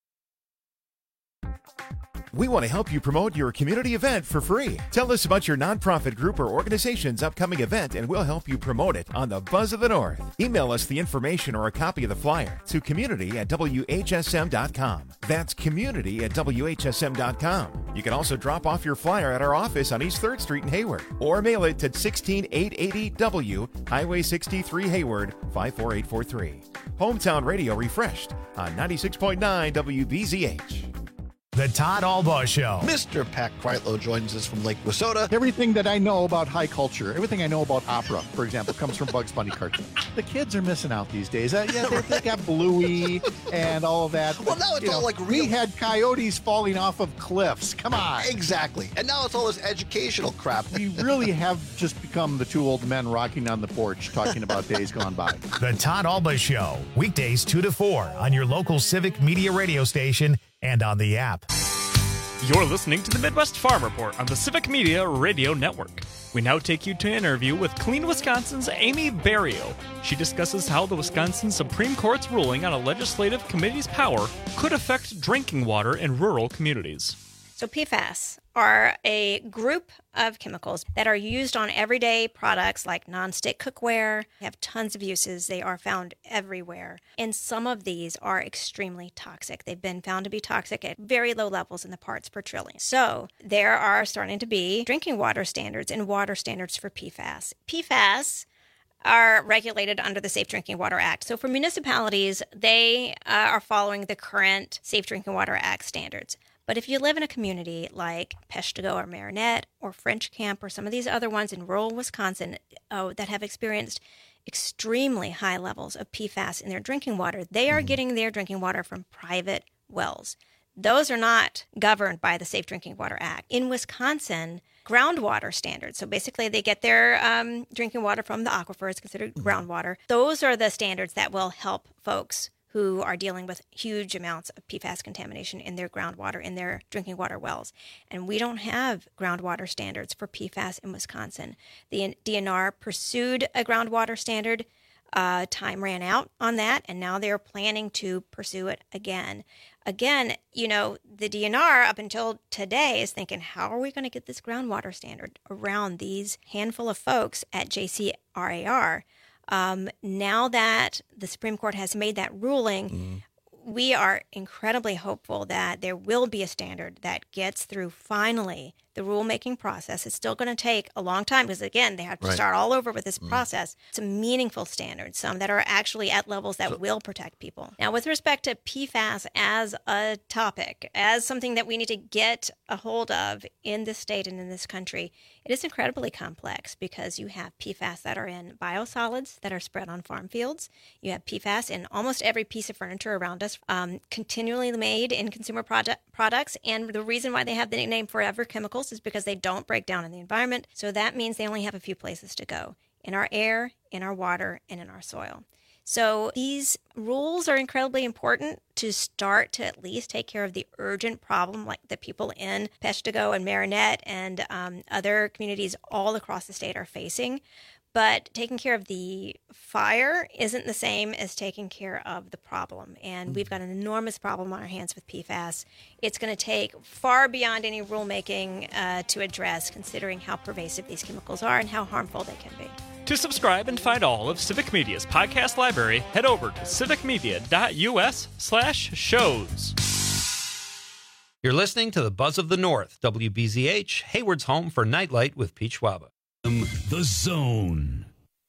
We want to help you promote your community event for free. Tell us about your nonprofit group or organization's upcoming event, and we'll help you promote it on the Buzz of the North. Email us the information or a copy of the flyer to community at W H S M dot com. That's community at W H S M dot com. You can also drop off your flyer at our office on East third Street in Hayward, or mail it to sixteen eight eighty W, Highway sixty-three, Hayward, five four eight four three. Hometown Radio refreshed on ninety-six point nine W B Z H. The Todd Alba Show. Mister Pat Quitlow joins us from Lake Wissota. Everything that I know about high culture, everything I know about opera, for example, comes from Bugs Bunny cartoons. The kids are missing out these days. Uh, yeah, they, they got Bluey and all of that. Well, now it's all know, like real. We had coyotes falling off of cliffs. Come on. Exactly. And now it's all this educational crap. We really have just become the two old men rocking on the porch talking about days gone by. The Todd Alba Show, weekdays two to four on your local Civic Media radio station and on the app. You're listening to the Midwest Farm Report on the Civic Media Radio Network. We now take you to an interview with Clean Wisconsin's Amy Barrio. She discusses how the Wisconsin Supreme Court's ruling on a legislative committee's power could affect drinking water in rural communities. So P FAS are a group of chemicals that are used on everyday products like nonstick cookware. They have tons of uses. They are found everywhere. And some of these are extremely toxic. They've been found to be toxic at very low levels in the parts per trillion. So there are starting to be drinking water standards and water standards for P FAS. P FAS are regulated under the Safe Drinking Water Act. So for municipalities, they uh, are following the current Safe Drinking Water Act standards. But if you live in a community like Peshtigo or Marinette or French Camp or some of these other ones in rural Wisconsin oh, that have experienced extremely high levels of P FAS in their drinking water, they are getting their drinking water from private wells. Those are not governed by the Safe Drinking Water Act. In Wisconsin, groundwater standards, so basically they get their um, drinking water from the aquifer, it's considered groundwater. Those are the standards that will help folks who are dealing with huge amounts of P FAS contamination in their groundwater, in their drinking water wells. And we don't have groundwater standards for P FAS in Wisconsin. The D N R pursued a groundwater standard. Uh, time ran out on that, and now they're planning to pursue it again. Again, you know, the D N R up until today is thinking, how are we going to get this groundwater standard around these handful of folks at J C R A R? Um, now that the Supreme Court has made that ruling, mm. we are incredibly hopeful that there will be a standard that gets through finally the rulemaking process. It's still going to take a long time because, again, they have to Right. start all over with this Mm. process. Some meaningful standards, some that are actually at levels that will protect people. Now, with respect to P FAS as a topic, as something that we need to get a hold of in this state and in this country, it is incredibly complex because you have P FAS that are in biosolids that are spread on farm fields. You have P FAS in almost every piece of furniture around us, um, continually made in consumer project products. And the reason why they have the nickname Forever Chemicals is because they don't break down in the environment. So that means they only have a few places to go: in our air, in our water, and in our soil. So these rules are incredibly important to start to at least take care of the urgent problem, like the people in Peshtigo and Marinette and um, other communities all across the state are facing. But taking care of the fire isn't the same as taking care of the problem. And we've got an enormous problem on our hands with P FAS. It's going to take far beyond any rulemaking uh, to address, considering how pervasive these chemicals are and how harmful they can be. To subscribe and find all of Civic Media's podcast library, head over to civicmedia.us slash shows. You're listening to the Buzz of the North, W B Z H, Hayward's home for Nightlight with Pete Schwaba. The Zone.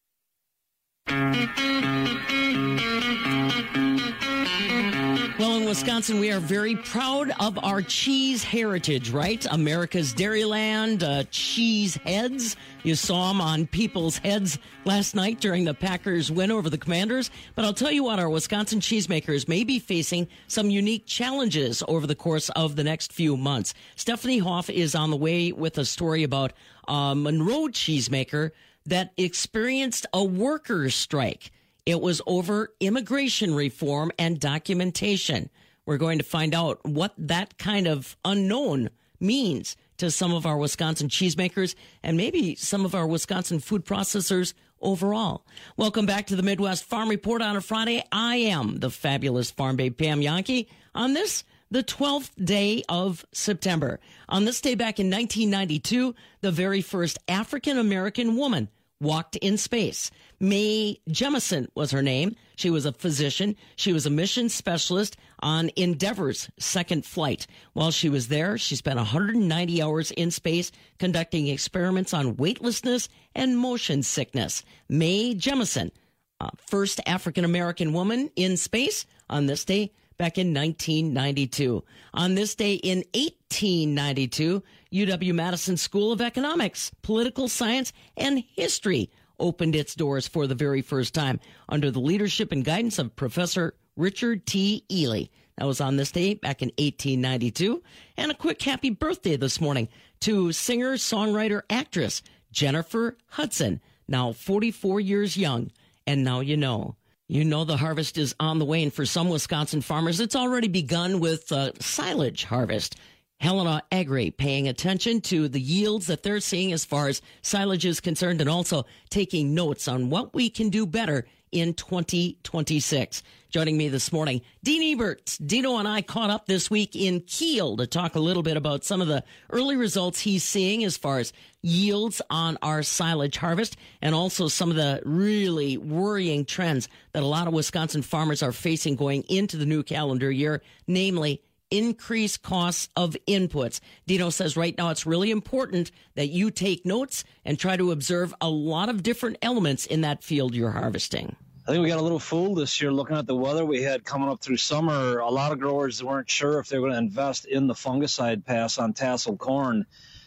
Well, in Wisconsin, we are very proud of our cheese heritage, right? America's Dairyland, uh, cheese heads. You saw them on people's heads last night during the Packers' win over the Commanders. But I'll tell you what, our Wisconsin cheesemakers may be facing some unique challenges over the course of the next few months. Stephanie Hoff is on the way with a story about a Monroe cheesemaker that experienced a workers' strike. It was over immigration reform and documentation. We're going to find out what that kind of unknown means to some of our Wisconsin cheesemakers and maybe some of our Wisconsin food processors overall. Welcome back to the Midwest Farm Report on a Friday. I am the fabulous farm babe Pam Yankee on this, the twelfth day of September. On this day back in nineteen ninety-two, the very first African-American woman walked in space. Mae Jemison was her name. She was a physician. She was a mission specialist on Endeavour's second flight. While she was there, she spent one hundred ninety hours in space conducting experiments on weightlessness and motion sickness. Mae Jemison, uh, first African-American woman in space on this day back in nineteen ninety-two. On this day in eighteen ninety-two, U W-Madison School of Economics, Political Science, and History opened its doors for the very first time under the leadership and guidance of Professor Richard T. Ely. That was on this day back in eighteen ninety-two. And a quick happy birthday this morning to singer, songwriter, actress Jennifer Hudson, now forty-four years young. And now you know. You know the harvest is on the way, and for some Wisconsin farmers, it's already begun with uh, silage harvest. Helena Agri paying attention to the yields that they're seeing as far as silage is concerned and also taking notes on what we can do better in twenty twenty-six. Joining me this morning, Dean Eberts. Dino and I caught up this week in Kiel to talk a little bit about some of the early results he's seeing as far as yields on our silage harvest and also some of the really worrying trends that a lot of Wisconsin farmers are facing going into the new calendar year, namely increased costs of inputs. Dino says right now it's really important that you take notes and try to observe a lot of different elements in that field you're harvesting. I think we got a little fooled this year looking at the weather we had coming up through summer. A lot of growers weren't sure if they were going to invest in the fungicide pass on tassel corn.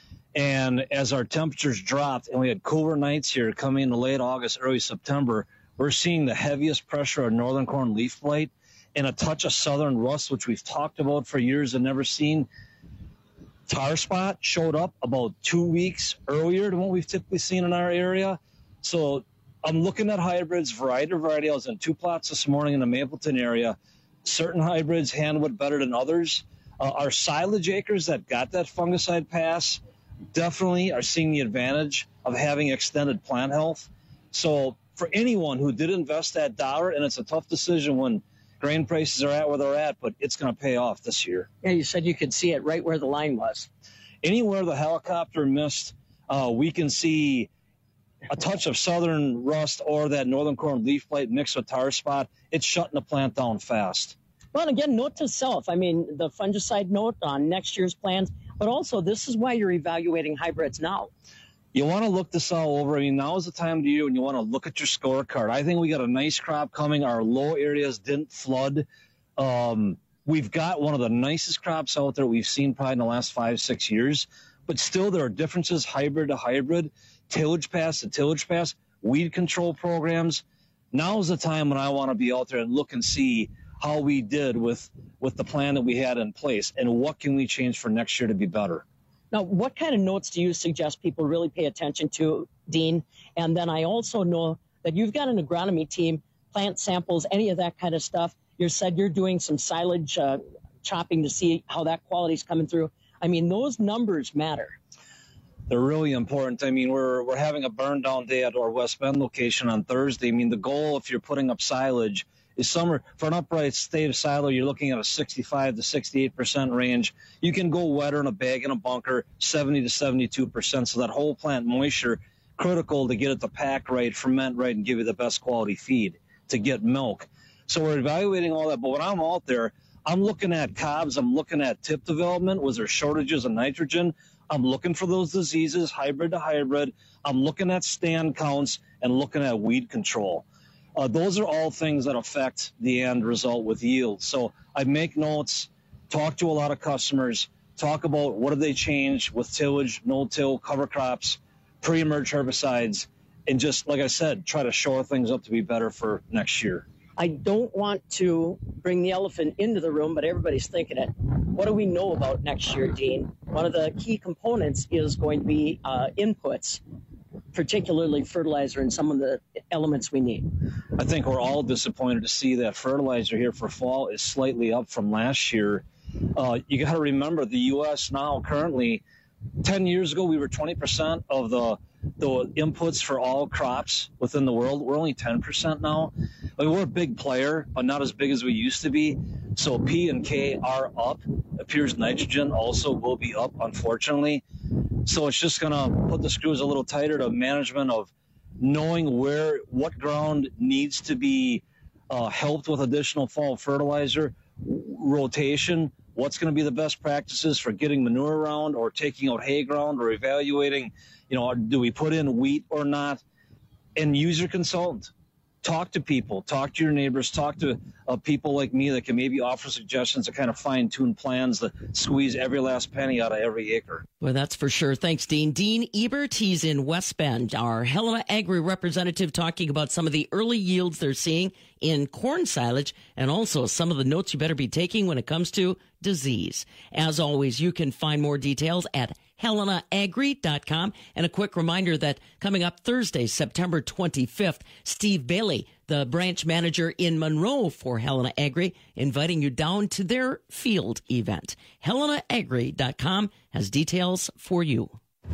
And as our temperatures dropped and we had cooler nights here coming into late August, early September, we're seeing the heaviest pressure on northern corn leaf blight and a touch of southern rust, which we've talked about for years and never seen. Tar spot showed up about two weeks earlier than what we've typically seen in our area. So I'm looking at hybrids, variety of variety. I was in two plots this morning in the Mapleton area. Certain hybrids handle it better than others. Uh, our silage acres that got that fungicide pass definitely are seeing the advantage of having extended plant health. So for anyone who did invest that dollar, and it's a tough decision when grain prices are at where they're at, but it's going to pay off this year. Yeah, you said you could see it right where the line was. Anywhere the helicopter missed, uh, we can see a touch of southern rust or that northern corn leaf blight mixed with tar spot. It's shutting the plant down fast. Well, and again, note to self. I mean, the fungicide note on next year's plans, But also, this is why you're evaluating hybrids now. You want to look this all over. I mean, now is the time of the year when you want to look at your scorecard. I think we got a nice crop coming. Our low areas didn't flood. Um, we've got one of the nicest crops out there we've seen probably in the last five, six years. But still, there are differences hybrid to hybrid, tillage pass to tillage pass, weed control programs. Now is the time when I want to be out there and look and see how we did with, with the plan that we had in place and what can we change for next year to be better. Now, what kind of notes do you suggest people really pay attention to, Dean? And then I also know that you've got an agronomy team, plant samples, any of that kind of stuff. You said you're doing some silage uh, chopping to see how that quality is coming through. I mean, those numbers matter. They're really important. I mean, we're we're having a burn down day at our West Bend location on Thursday. I mean, the goal, if you're putting up silage, is somewhere for an upright state of silo, you're looking at a sixty-five to sixty-eight percent range. You can go wetter in a bag in a bunker, seventy to seventy-two percent. So that whole plant moisture, critical to get it to pack right, ferment right, and give you the best quality feed to get milk. So we're evaluating all that. But when I'm out there, I'm looking at cobs. I'm looking at tip development. Was there shortages of nitrogen? I'm looking for those diseases, hybrid to hybrid. I'm looking at stand counts and looking at weed control. Uh, those are all things that affect the end result with yield. So I make notes, talk to a lot of customers, talk about what have they changed with tillage, no-till, cover crops, pre-emerge herbicides, and just, like I said, try to shore things up to be better for next year. I don't want to bring the elephant into the room, but everybody's thinking it. What do we know about next year, Dean? One of the key components is going to be uh, inputs, particularly fertilizer and some of the elements we need. I think we're all disappointed to see that fertilizer here for fall is slightly up from last year. Uh, you got to remember the U S now currently, ten years ago, we were twenty percent of the the inputs for all crops within the world. We're only ten percent now. I mean, we're a big player, but not as big as we used to be. So P and K are up. Appears nitrogen also will be up, unfortunately. So it's just going to put the screws a little tighter to management of knowing where, what ground needs to be uh, helped with additional fall fertilizer, rotation, what's going to be the best practices for getting manure around or taking out hay ground or evaluating, you know, do we put in wheat or not? And use your consultant. Talk to people, talk to your neighbors, talk to uh, people like me that can maybe offer suggestions to kind of fine-tune plans that squeeze every last penny out of every acre. Well, that's for sure. Thanks, Dean. Dean Ebert, he's in West Bend, our Helena Agri representative, talking about some of the early yields they're seeing in corn silage and also some of the notes you better be taking when it comes to disease. As always, you can find more details at helena agri dot com. And a quick reminder that coming up Thursday, September twenty-fifth, Steve Bailey, the branch manager in Monroe for Helena Agri, inviting you down to their field event. helena agri dot com has details for you.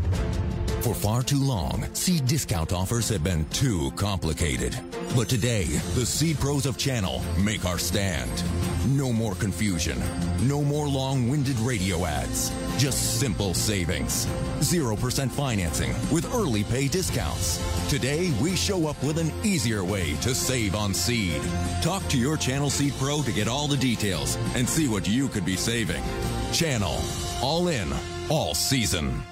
For far too long, seed discount offers have been too complicated. But today, the Seed Pros of Channel make our stand. No more confusion. No more long-winded radio ads. Just simple savings. zero percent financing with early pay discounts. Today, we show up with an easier way to save on seed. Talk to your Channel Seed Pro to get all the details and see what you could be saving. Channel. All in. All season.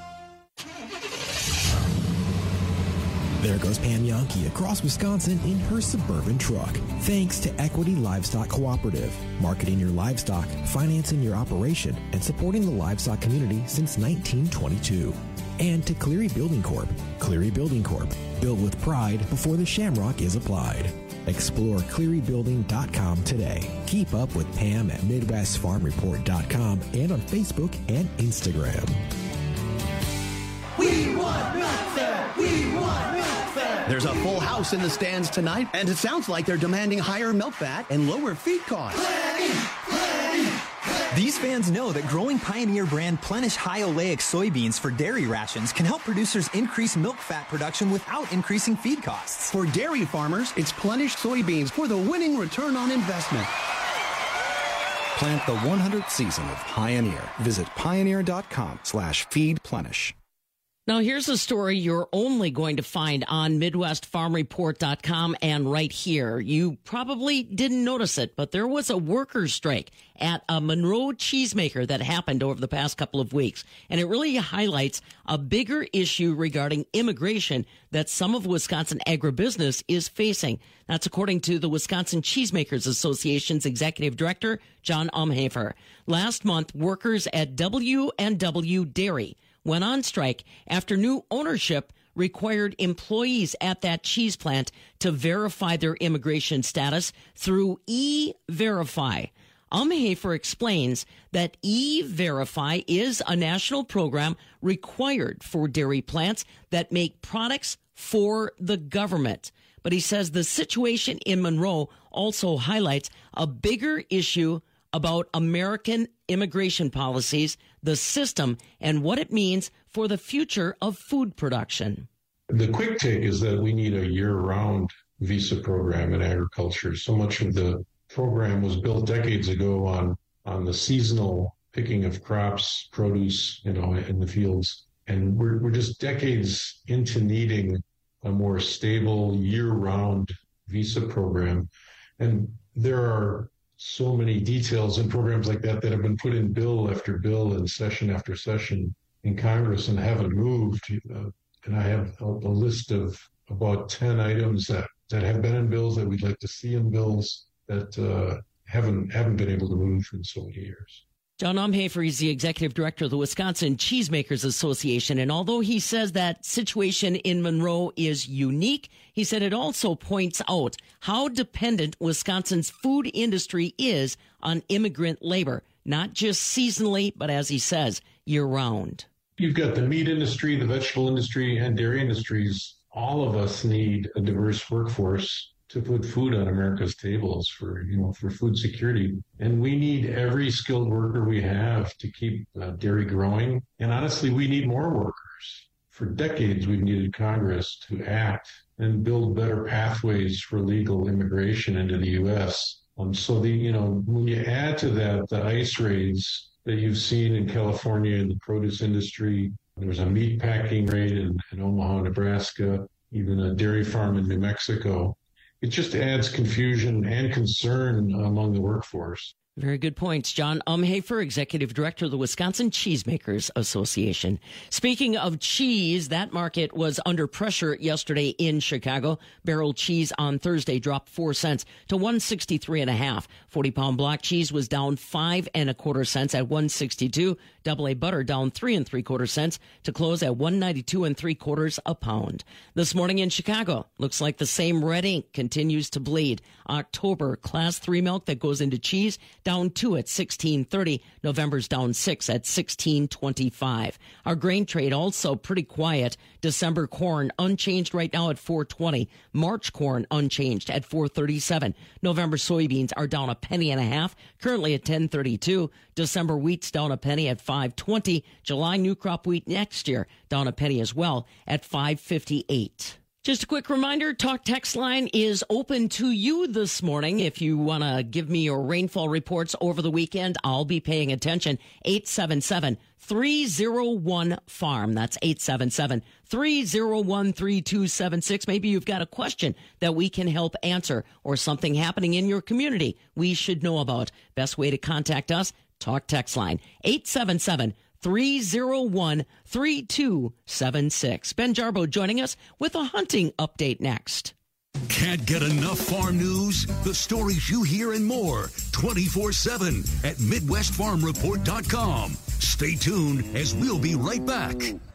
There goes Pam Yankee across Wisconsin in her Suburban truck. Thanks to Equity Livestock Cooperative, marketing your livestock, financing your operation, and supporting the livestock community since nineteen twenty-two. And to Cleary Building Corp. Cleary Building Corp. Built with pride before the shamrock is applied. Explore cleary building dot com today. Keep up with Pam at midwest farm report dot com and on Facebook and Instagram. We want milk fat! We want milk fat! There's a full house in the stands tonight, and it sounds like they're demanding higher milk fat and lower feed costs. Plenty, plenty, plenty. These fans know that growing Pioneer brand Plenish high oleic soybeans for dairy rations can help producers increase milk fat production without increasing feed costs. For dairy farmers, it's Plenish soybeans for the winning return on investment. Plant the one hundredth season of Pioneer. Visit pioneer dot com slash feed plenish. Now, here's a story you're only going to find on Midwest Farm Report dot com and right here. You probably didn't notice it, but there was a workers' strike at a Monroe cheesemaker that happened over the past couple of weeks. And it really highlights a bigger issue regarding immigration that some of Wisconsin agribusiness is facing. That's according to the Wisconsin Cheesemakers Association's executive director, John Umhoefer. Last month, workers at W and W Dairy went on strike after new ownership required employees at that cheese plant to verify their immigration status through E-Verify. Umhoefer explains that E-Verify is a national program required for dairy plants that make products for the government. But he says the situation in Monroe also highlights a bigger issue about American immigration policies, the system, and what it means for the future of food production. The quick take is that we need a year-round visa program in agriculture. So much of the program was built decades ago on, on the seasonal picking of crops, produce, you know, in the fields. And we're, we're just decades into needing a more stable year-round visa program. And there are so many details in programs like that that have been put in bill after bill and session after session in Congress and haven't moved. Uh, and I have a, a list of about ten items that, that have been in bills that we'd like to see in bills that uh, haven't haven't been able to move in so many years. John Umhoefer is the executive director of the Wisconsin Cheesemakers Association, and although he says that situation in Monroe is unique, he said it also points out how dependent Wisconsin's food industry is on immigrant labor, not just seasonally, but as he says, year-round. You've got the meat industry, the vegetable industry, and dairy industries. All of us need a diverse workforce to put food on America's tables for, you know, for food security. And we need every skilled worker we have to keep uh, dairy growing. And honestly, we need more workers. For decades, we've needed Congress to act and build better pathways for legal immigration into the U S. Um, so the, you know, when you add to that the ICE raids that you've seen in California in the produce industry, there was a meat packing raid in, in Omaha, Nebraska, even a dairy farm in New Mexico. It just adds confusion and concern among the workforce. Very good points. John Umhoefer, executive director of the Wisconsin Cheesemakers Association. Speaking of cheese, that market was under pressure yesterday in Chicago. Barrel cheese on Thursday dropped four cents to one sixty-three and a half. forty pound block cheese was down five and a quarter cents at one sixty-two. Double A butter down three and three quarter cents to close at one ninety-two and three quarters a pound. This morning in Chicago, looks like the same red ink continues to bleed. October class three milk that goes into cheese down two at sixteen thirty. November's down six at sixteen twenty-five. Our grain trade also pretty quiet. December corn unchanged right now at four twenty. March corn unchanged at four thirty-seven. November soybeans are down a penny and a half, currently at ten thirty-two. December wheat's down a penny at five twenty. July new crop wheat next year down a penny as well at five fifty-eight. Just a quick reminder, Talk Text line is open to you this morning. If you want to give me your rainfall reports over the weekend, I'll be paying attention. eight seven seven, three oh one, farm. That's eight seven seven, three oh one, three two seven six. Maybe you've got a question that we can help answer or something happening in your community we should know about. Best way to contact us, Talk Text line, eight seven seven, three oh one, three two seven six. Ben Jarbo joining us with a hunting update next. Can't get enough farm news? The stories you hear and more twenty-four seven at Midwest Farm Report dot com. Stay tuned as we'll be right back.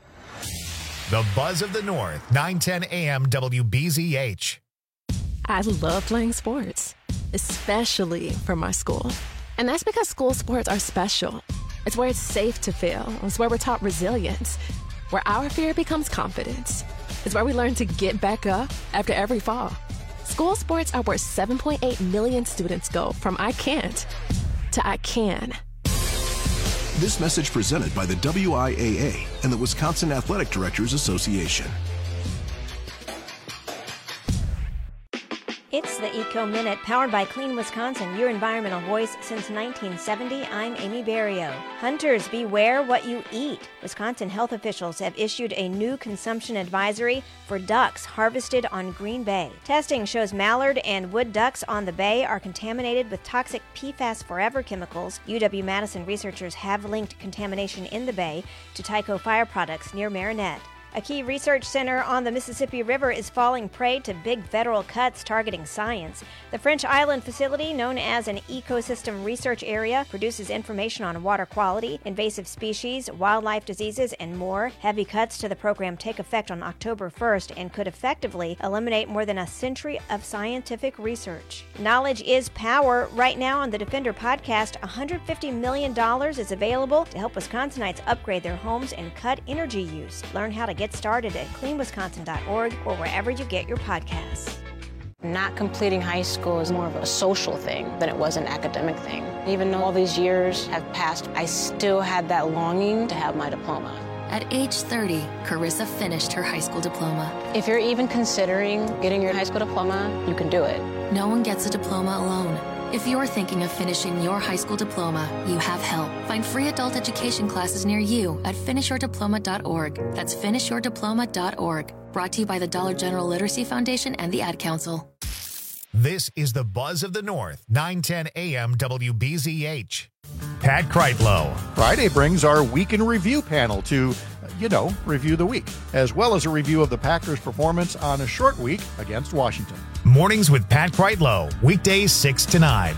The Buzz of the North, nine ten A M W B Z H. I love playing sports, especially for my school. And that's because school sports are special. It's where it's safe to fail. It's where we're taught resilience, where our fear becomes confidence. It's where we learn to get back up after every fall. School sports are where seven point eight million students go from I can't to I can. This message presented by the W I A A and the Wisconsin Athletic Directors Association. It's the Eco Minute, powered by Clean Wisconsin, your environmental voice since nineteen seventy. I'm Amy Barrio. Hunters, beware what you eat. Wisconsin health officials have issued a new consumption advisory for ducks harvested on Green Bay. Testing shows mallard and wood ducks on the bay are contaminated with toxic P FAS Forever chemicals. U W-Madison researchers have linked contamination in the bay to Tyco Fire Products near Marinette. A key research center on the Mississippi River is falling prey to big federal cuts targeting science. The French Island facility, known as an ecosystem research area, produces information on water quality, invasive species, wildlife diseases, and more. Heavy cuts to the program take effect on October first and could effectively eliminate more than a century of scientific research. Knowledge is power. Right now on the Defender podcast, one hundred fifty million dollars is available to help Wisconsinites upgrade their homes and cut energy use. Learn how to get Get started at clean wisconsin dot org or wherever you get your podcasts. Not completing high school is more of a social thing than it was an academic thing. Even though all these years have passed, I still had that longing to have my diploma. At age thirty, Carissa finished her high school diploma. If you're even considering getting your high school diploma, you can do it. No one gets a diploma alone. If you're thinking of finishing your high school diploma, you have help. Find free adult education classes near you at finish your diploma dot org. That's finish your diploma dot org. Brought to you by the Dollar General Literacy Foundation and the Ad Council. This is the Buzz of the North, nine ten A M W B Z H. Pat Kreitlow. Friday brings our Week in Review panel to, you know, review the week, as well as a review of the Packers' performance on a short week against Washington. Mornings with Pat Kreitlow, weekdays six to nine.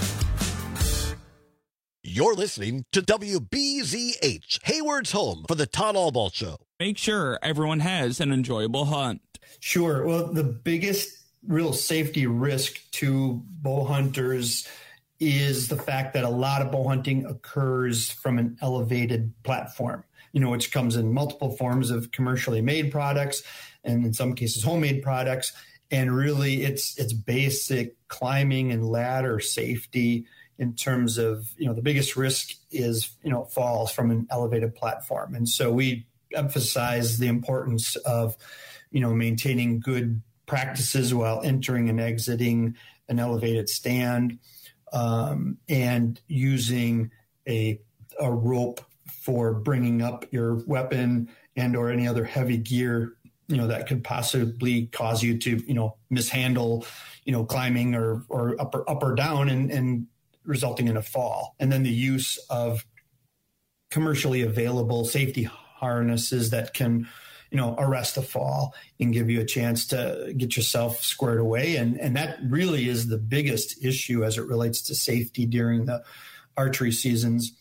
You're listening to W B Z H, Hayward's home for the Todd Albaugh Show. Make sure everyone has an enjoyable hunt. Sure. Well, the biggest real safety risk to bow hunters is the fact that a lot of bow hunting occurs from an elevated platform, you know, which comes in multiple forms of commercially made products and in some cases homemade products. And really it's it's basic climbing and ladder safety in terms of, you know, the biggest risk is, you know, falls from an elevated platform. And so we emphasize the importance of, you know, maintaining good practices while entering and exiting an elevated stand, um, and using a a rope for bringing up your weapon and or any other heavy gear, you know, that could possibly cause you to, you know, mishandle, you know, climbing or or up or, up or down and, and resulting in a fall. And then the use of commercially available safety harnesses that can, you know, arrest a fall and give you a chance to get yourself squared away. And, and that really is the biggest issue as it relates to safety during the archery seasons.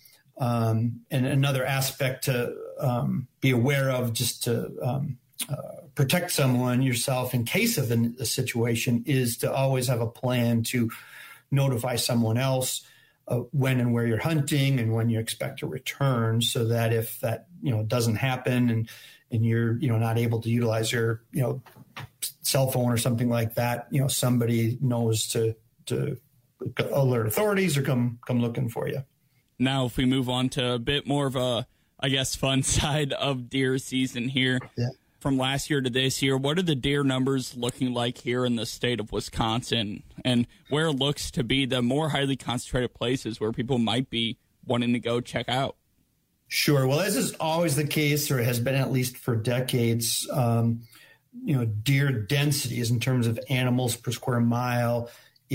Um, and another aspect to um, be aware of just to um, uh, protect someone, yourself, in case of an, a situation is to always have a plan to notify someone else uh, when and where you're hunting and when you expect to return, so that if that, you know, doesn't happen and and you're, you know, not able to utilize your, you know, cell phone or something like that, you know, somebody knows to to alert authorities or come come looking for you. Now, if we move on to a bit more of a, I guess, fun side of deer season here, yeah. From last year to this year, what are the deer numbers looking like here in the state of Wisconsin, and where looks to be the more highly concentrated places where people might be wanting to go check out? Sure. Well, as is always the case, or has been at least for decades, um, you know, deer densities in terms of animals per square mile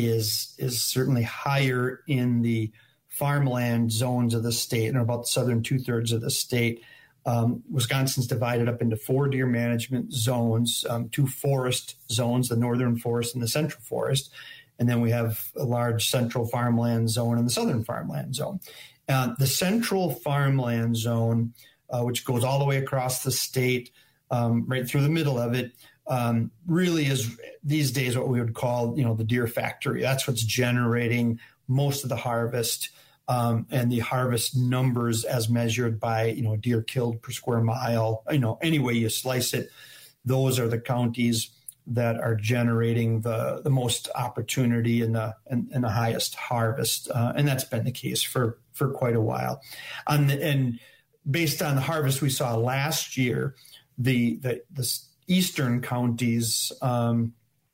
is is certainly higher in the farmland zones of the state, and about the southern two thirds of the state. Um, Wisconsin's divided up into four deer management zones, um, two forest zones, the northern forest and the central forest. And then we have a large central farmland zone and the southern farmland zone. Uh, the central farmland zone, uh, which goes all the way across the state, um, right through the middle of it, um, really is these days what we would call, you know, the deer factory. That's what's generating most of the harvest. Um, and the harvest numbers as measured by, you know, deer killed per square mile, you know, any way you slice it, those are the counties that are generating the, the most opportunity and the and, and the highest harvest. Uh, and that's been the case for, for quite a while. On the, and based on the harvest we saw last year, the, the, the eastern counties, um,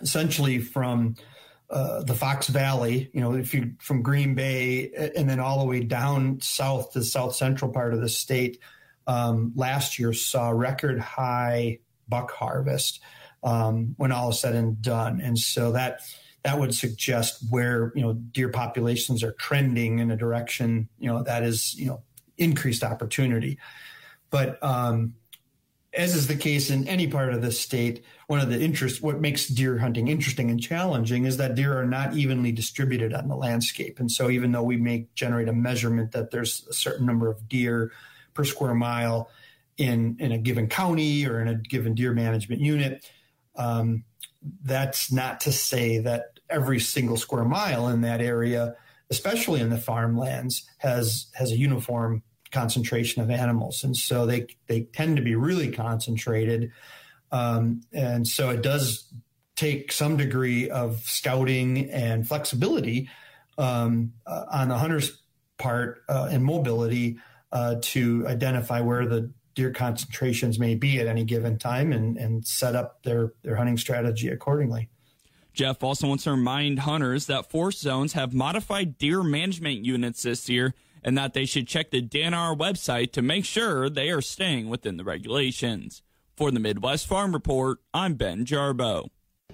essentially from uh, the Fox Valley, you know, if you from Green Bay and then all the way down south to the south central part of the state, um, last year saw record high buck harvest um, when all is said and done. And so that that would suggest where, you know, deer populations are trending in a direction, you know, that is, you know, increased opportunity. But um, as is the case in any part of the state, one of the interest, what makes deer hunting interesting and challenging is that deer are not evenly distributed on the landscape. And so even though we may generate a measurement that there's a certain number of deer per square mile in, in a given county or in a given deer management unit, um, that's not to say that every single square mile in that area, especially in the farmlands, has has a uniform concentration of animals. And so they they tend to be really concentrated. Um, and so it does take some degree of scouting and flexibility um, uh, on the hunter's part uh, and mobility uh, to identify where the deer concentrations may be at any given time and, and set up their, their hunting strategy accordingly. Jeff also wants to remind hunters that forest zones have modified deer management units this year and that they should check the D N R website to make sure they are staying within the regulations. For the Midwest Farm Report, I'm Ben Jarbo.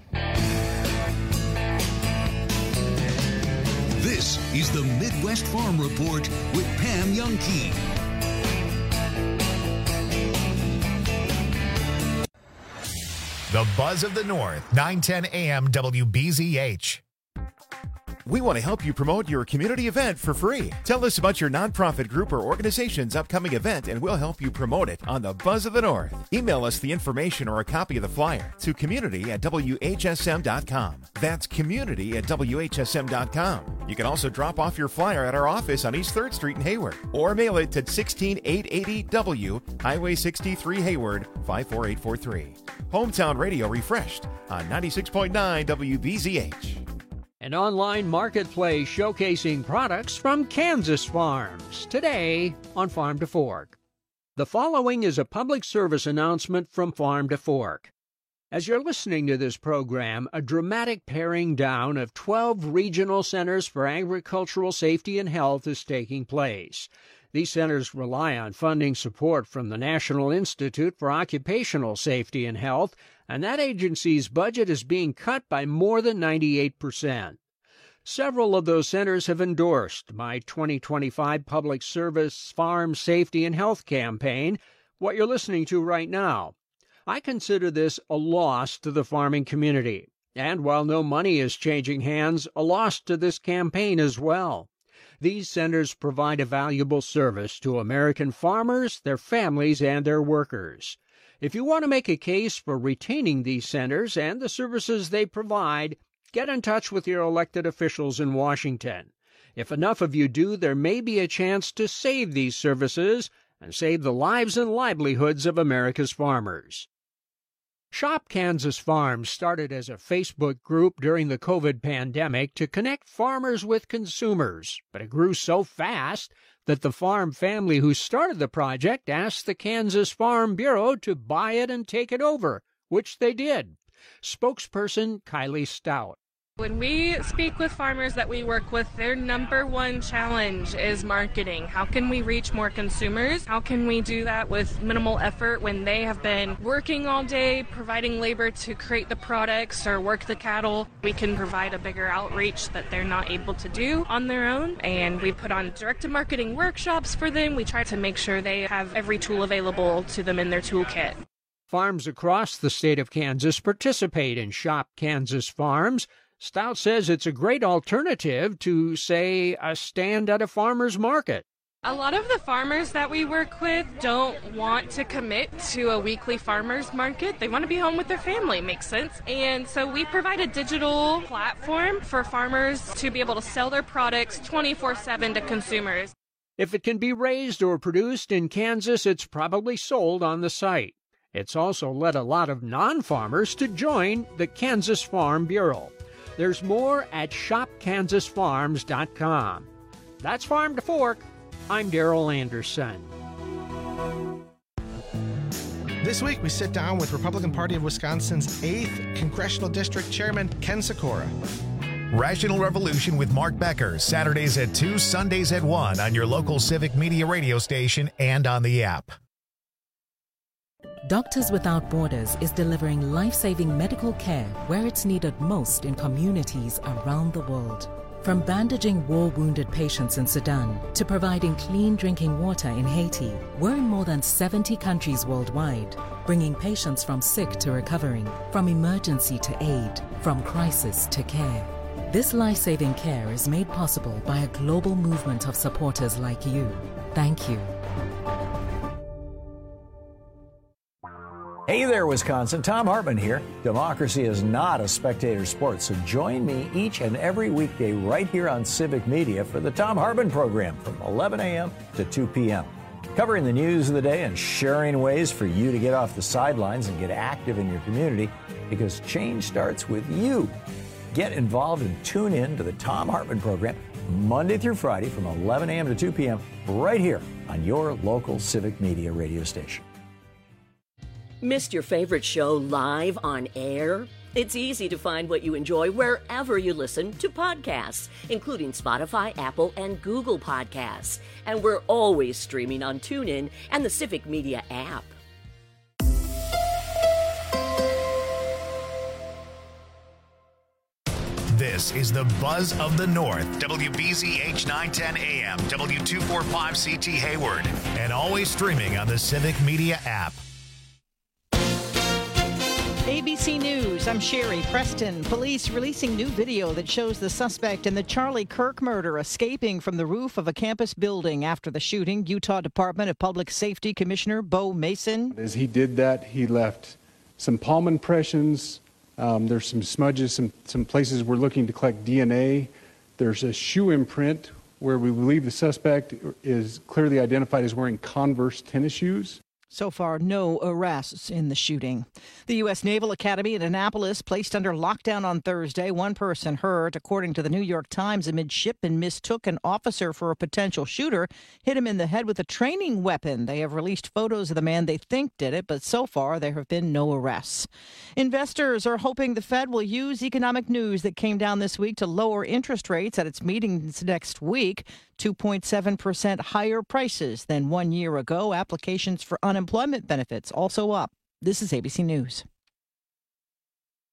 This is the Midwest Farm Report with Pam Youngkey. The Buzz of the North, nine ten A M W B Z H. We want to help you promote your community event for free. Tell us about your nonprofit group or organization's upcoming event and we'll help you promote it on the Buzz of the North. Email us the information or a copy of the flyer to community at W H S M dot com. That's community at W H S M dot com. You can also drop off your flyer at our office on East third Street in Hayward or mail it to sixteen eight eighty W, Highway sixty-three, Hayward, five four eight four three. Hometown Radio refreshed on ninety-six point nine W B Z H. An online marketplace showcasing products from Kansas farms. Today on Farm to Fork. The following is a public service announcement from Farm to Fork. As you're listening to this program, a dramatic paring down of twelve regional centers for agricultural safety and health is taking place. These centers rely on funding support from the National Institute for Occupational Safety and Health, and that agency's budget is being cut by more than ninety-eight percent. Several of those centers have endorsed my twenty twenty-five Public Service Farm Safety and Health campaign, what you're listening to right now. I consider this a loss to the farming community, and while no money is changing hands, a loss to this campaign as well. These centers provide a valuable service to American farmers, their families, and their workers. If you want to make a case for retaining these centers and the services they provide, get in touch with your elected officials in Washington. If enough of you do, there may be a chance to save these services and save the lives and livelihoods of America's farmers. Shop Kansas Farms started as a Facebook group during the COVID pandemic to connect farmers with consumers, but it grew so fast that the farm family who started the project asked the Kansas Farm Bureau to buy it and take it over, which they did. Spokesperson Kylie Stout. When we speak with farmers that we work with, their number one challenge is marketing. How can we reach more consumers? How can we do that with minimal effort when they have been working all day, providing labor to create the products or work the cattle? We can provide a bigger outreach that they're not able to do on their own. And we put on direct-to-marketing workshops for them. We try to make sure they have every tool available to them in their toolkit. Farms across the state of Kansas participate in Shop Kansas Farms. Stout says it's a great alternative to, say, a stand at a farmer's market. A lot of the farmers that we work with don't want to commit to a weekly farmers market. They want to be home with their family, makes sense. And so we provide a digital platform for farmers to be able to sell their products twenty-four seven to consumers. If it can be raised or produced in Kansas, it's probably sold on the site. It's also led a lot of non-farmers to join the Kansas Farm Bureau. There's more at shop kansas farms dot com. That's Farm to Fork. I'm Darrell Anderson. This week, we sit down with Republican Party of Wisconsin's eighth Congressional District Chairman, Ken Sikora. Rational Revolution with Mark Becker, Saturdays at two, Sundays at one on your local Civic Media radio station and on the app. Doctors Without Borders is delivering life-saving medical care where it's needed most in communities around the world. From bandaging war-wounded patients in Sudan to providing clean drinking water in Haiti, we're in more than seventy countries worldwide, bringing patients from sick to recovering, from emergency to aid, from crisis to care. This life-saving care is made possible by a global movement of supporters like you. Thank you. Hey there, Wisconsin. Tom Hartman here. Democracy is not a spectator sport, so join me each and every weekday right here on Civic Media for the Tom Hartman program from eleven a.m. to two p.m. Covering the news of the day and sharing ways for you to get off the sidelines and get active in your community, because change starts with you. Get involved and tune in to the Tom Hartman program Monday through Friday from eleven a.m. to two p.m. right here on your local Civic Media radio station. Missed your favorite show live on air? It's easy to find what you enjoy wherever you listen to podcasts, including Spotify, Apple, and Google Podcasts. And we're always streaming on TuneIn and the Civic Media app. This is the Buzz of the North, W B Z H nine ten A M, W two forty-five C T Hayward, and always streaming on the Civic Media app. A B C News, I'm Sherry Preston. Police releasing new video that shows the suspect in the Charlie Kirk murder escaping from the roof of a campus building after the shooting. Utah Department of Public Safety Commissioner Bo Mason. As he did that, he left some palm impressions. Um, there's some smudges, some, some places we're looking to collect D N A. There's a shoe imprint where we believe the suspect is clearly identified as wearing Converse tennis shoes. So far, no arrests in the shooting. The U S Naval Academy in Annapolis placed under lockdown on Thursday. One person hurt. According to the New York Times, a midshipman mistook an officer for a potential shooter, hit him in the head with a training weapon. They have released photos of the man they think did it, but so far there have been no arrests. Investors are hoping the Fed will use economic news that came down this week to lower interest rates at its meetings next week. two point seven percent higher prices than one year ago. Applications for unemployment benefits also up. This is A B C News.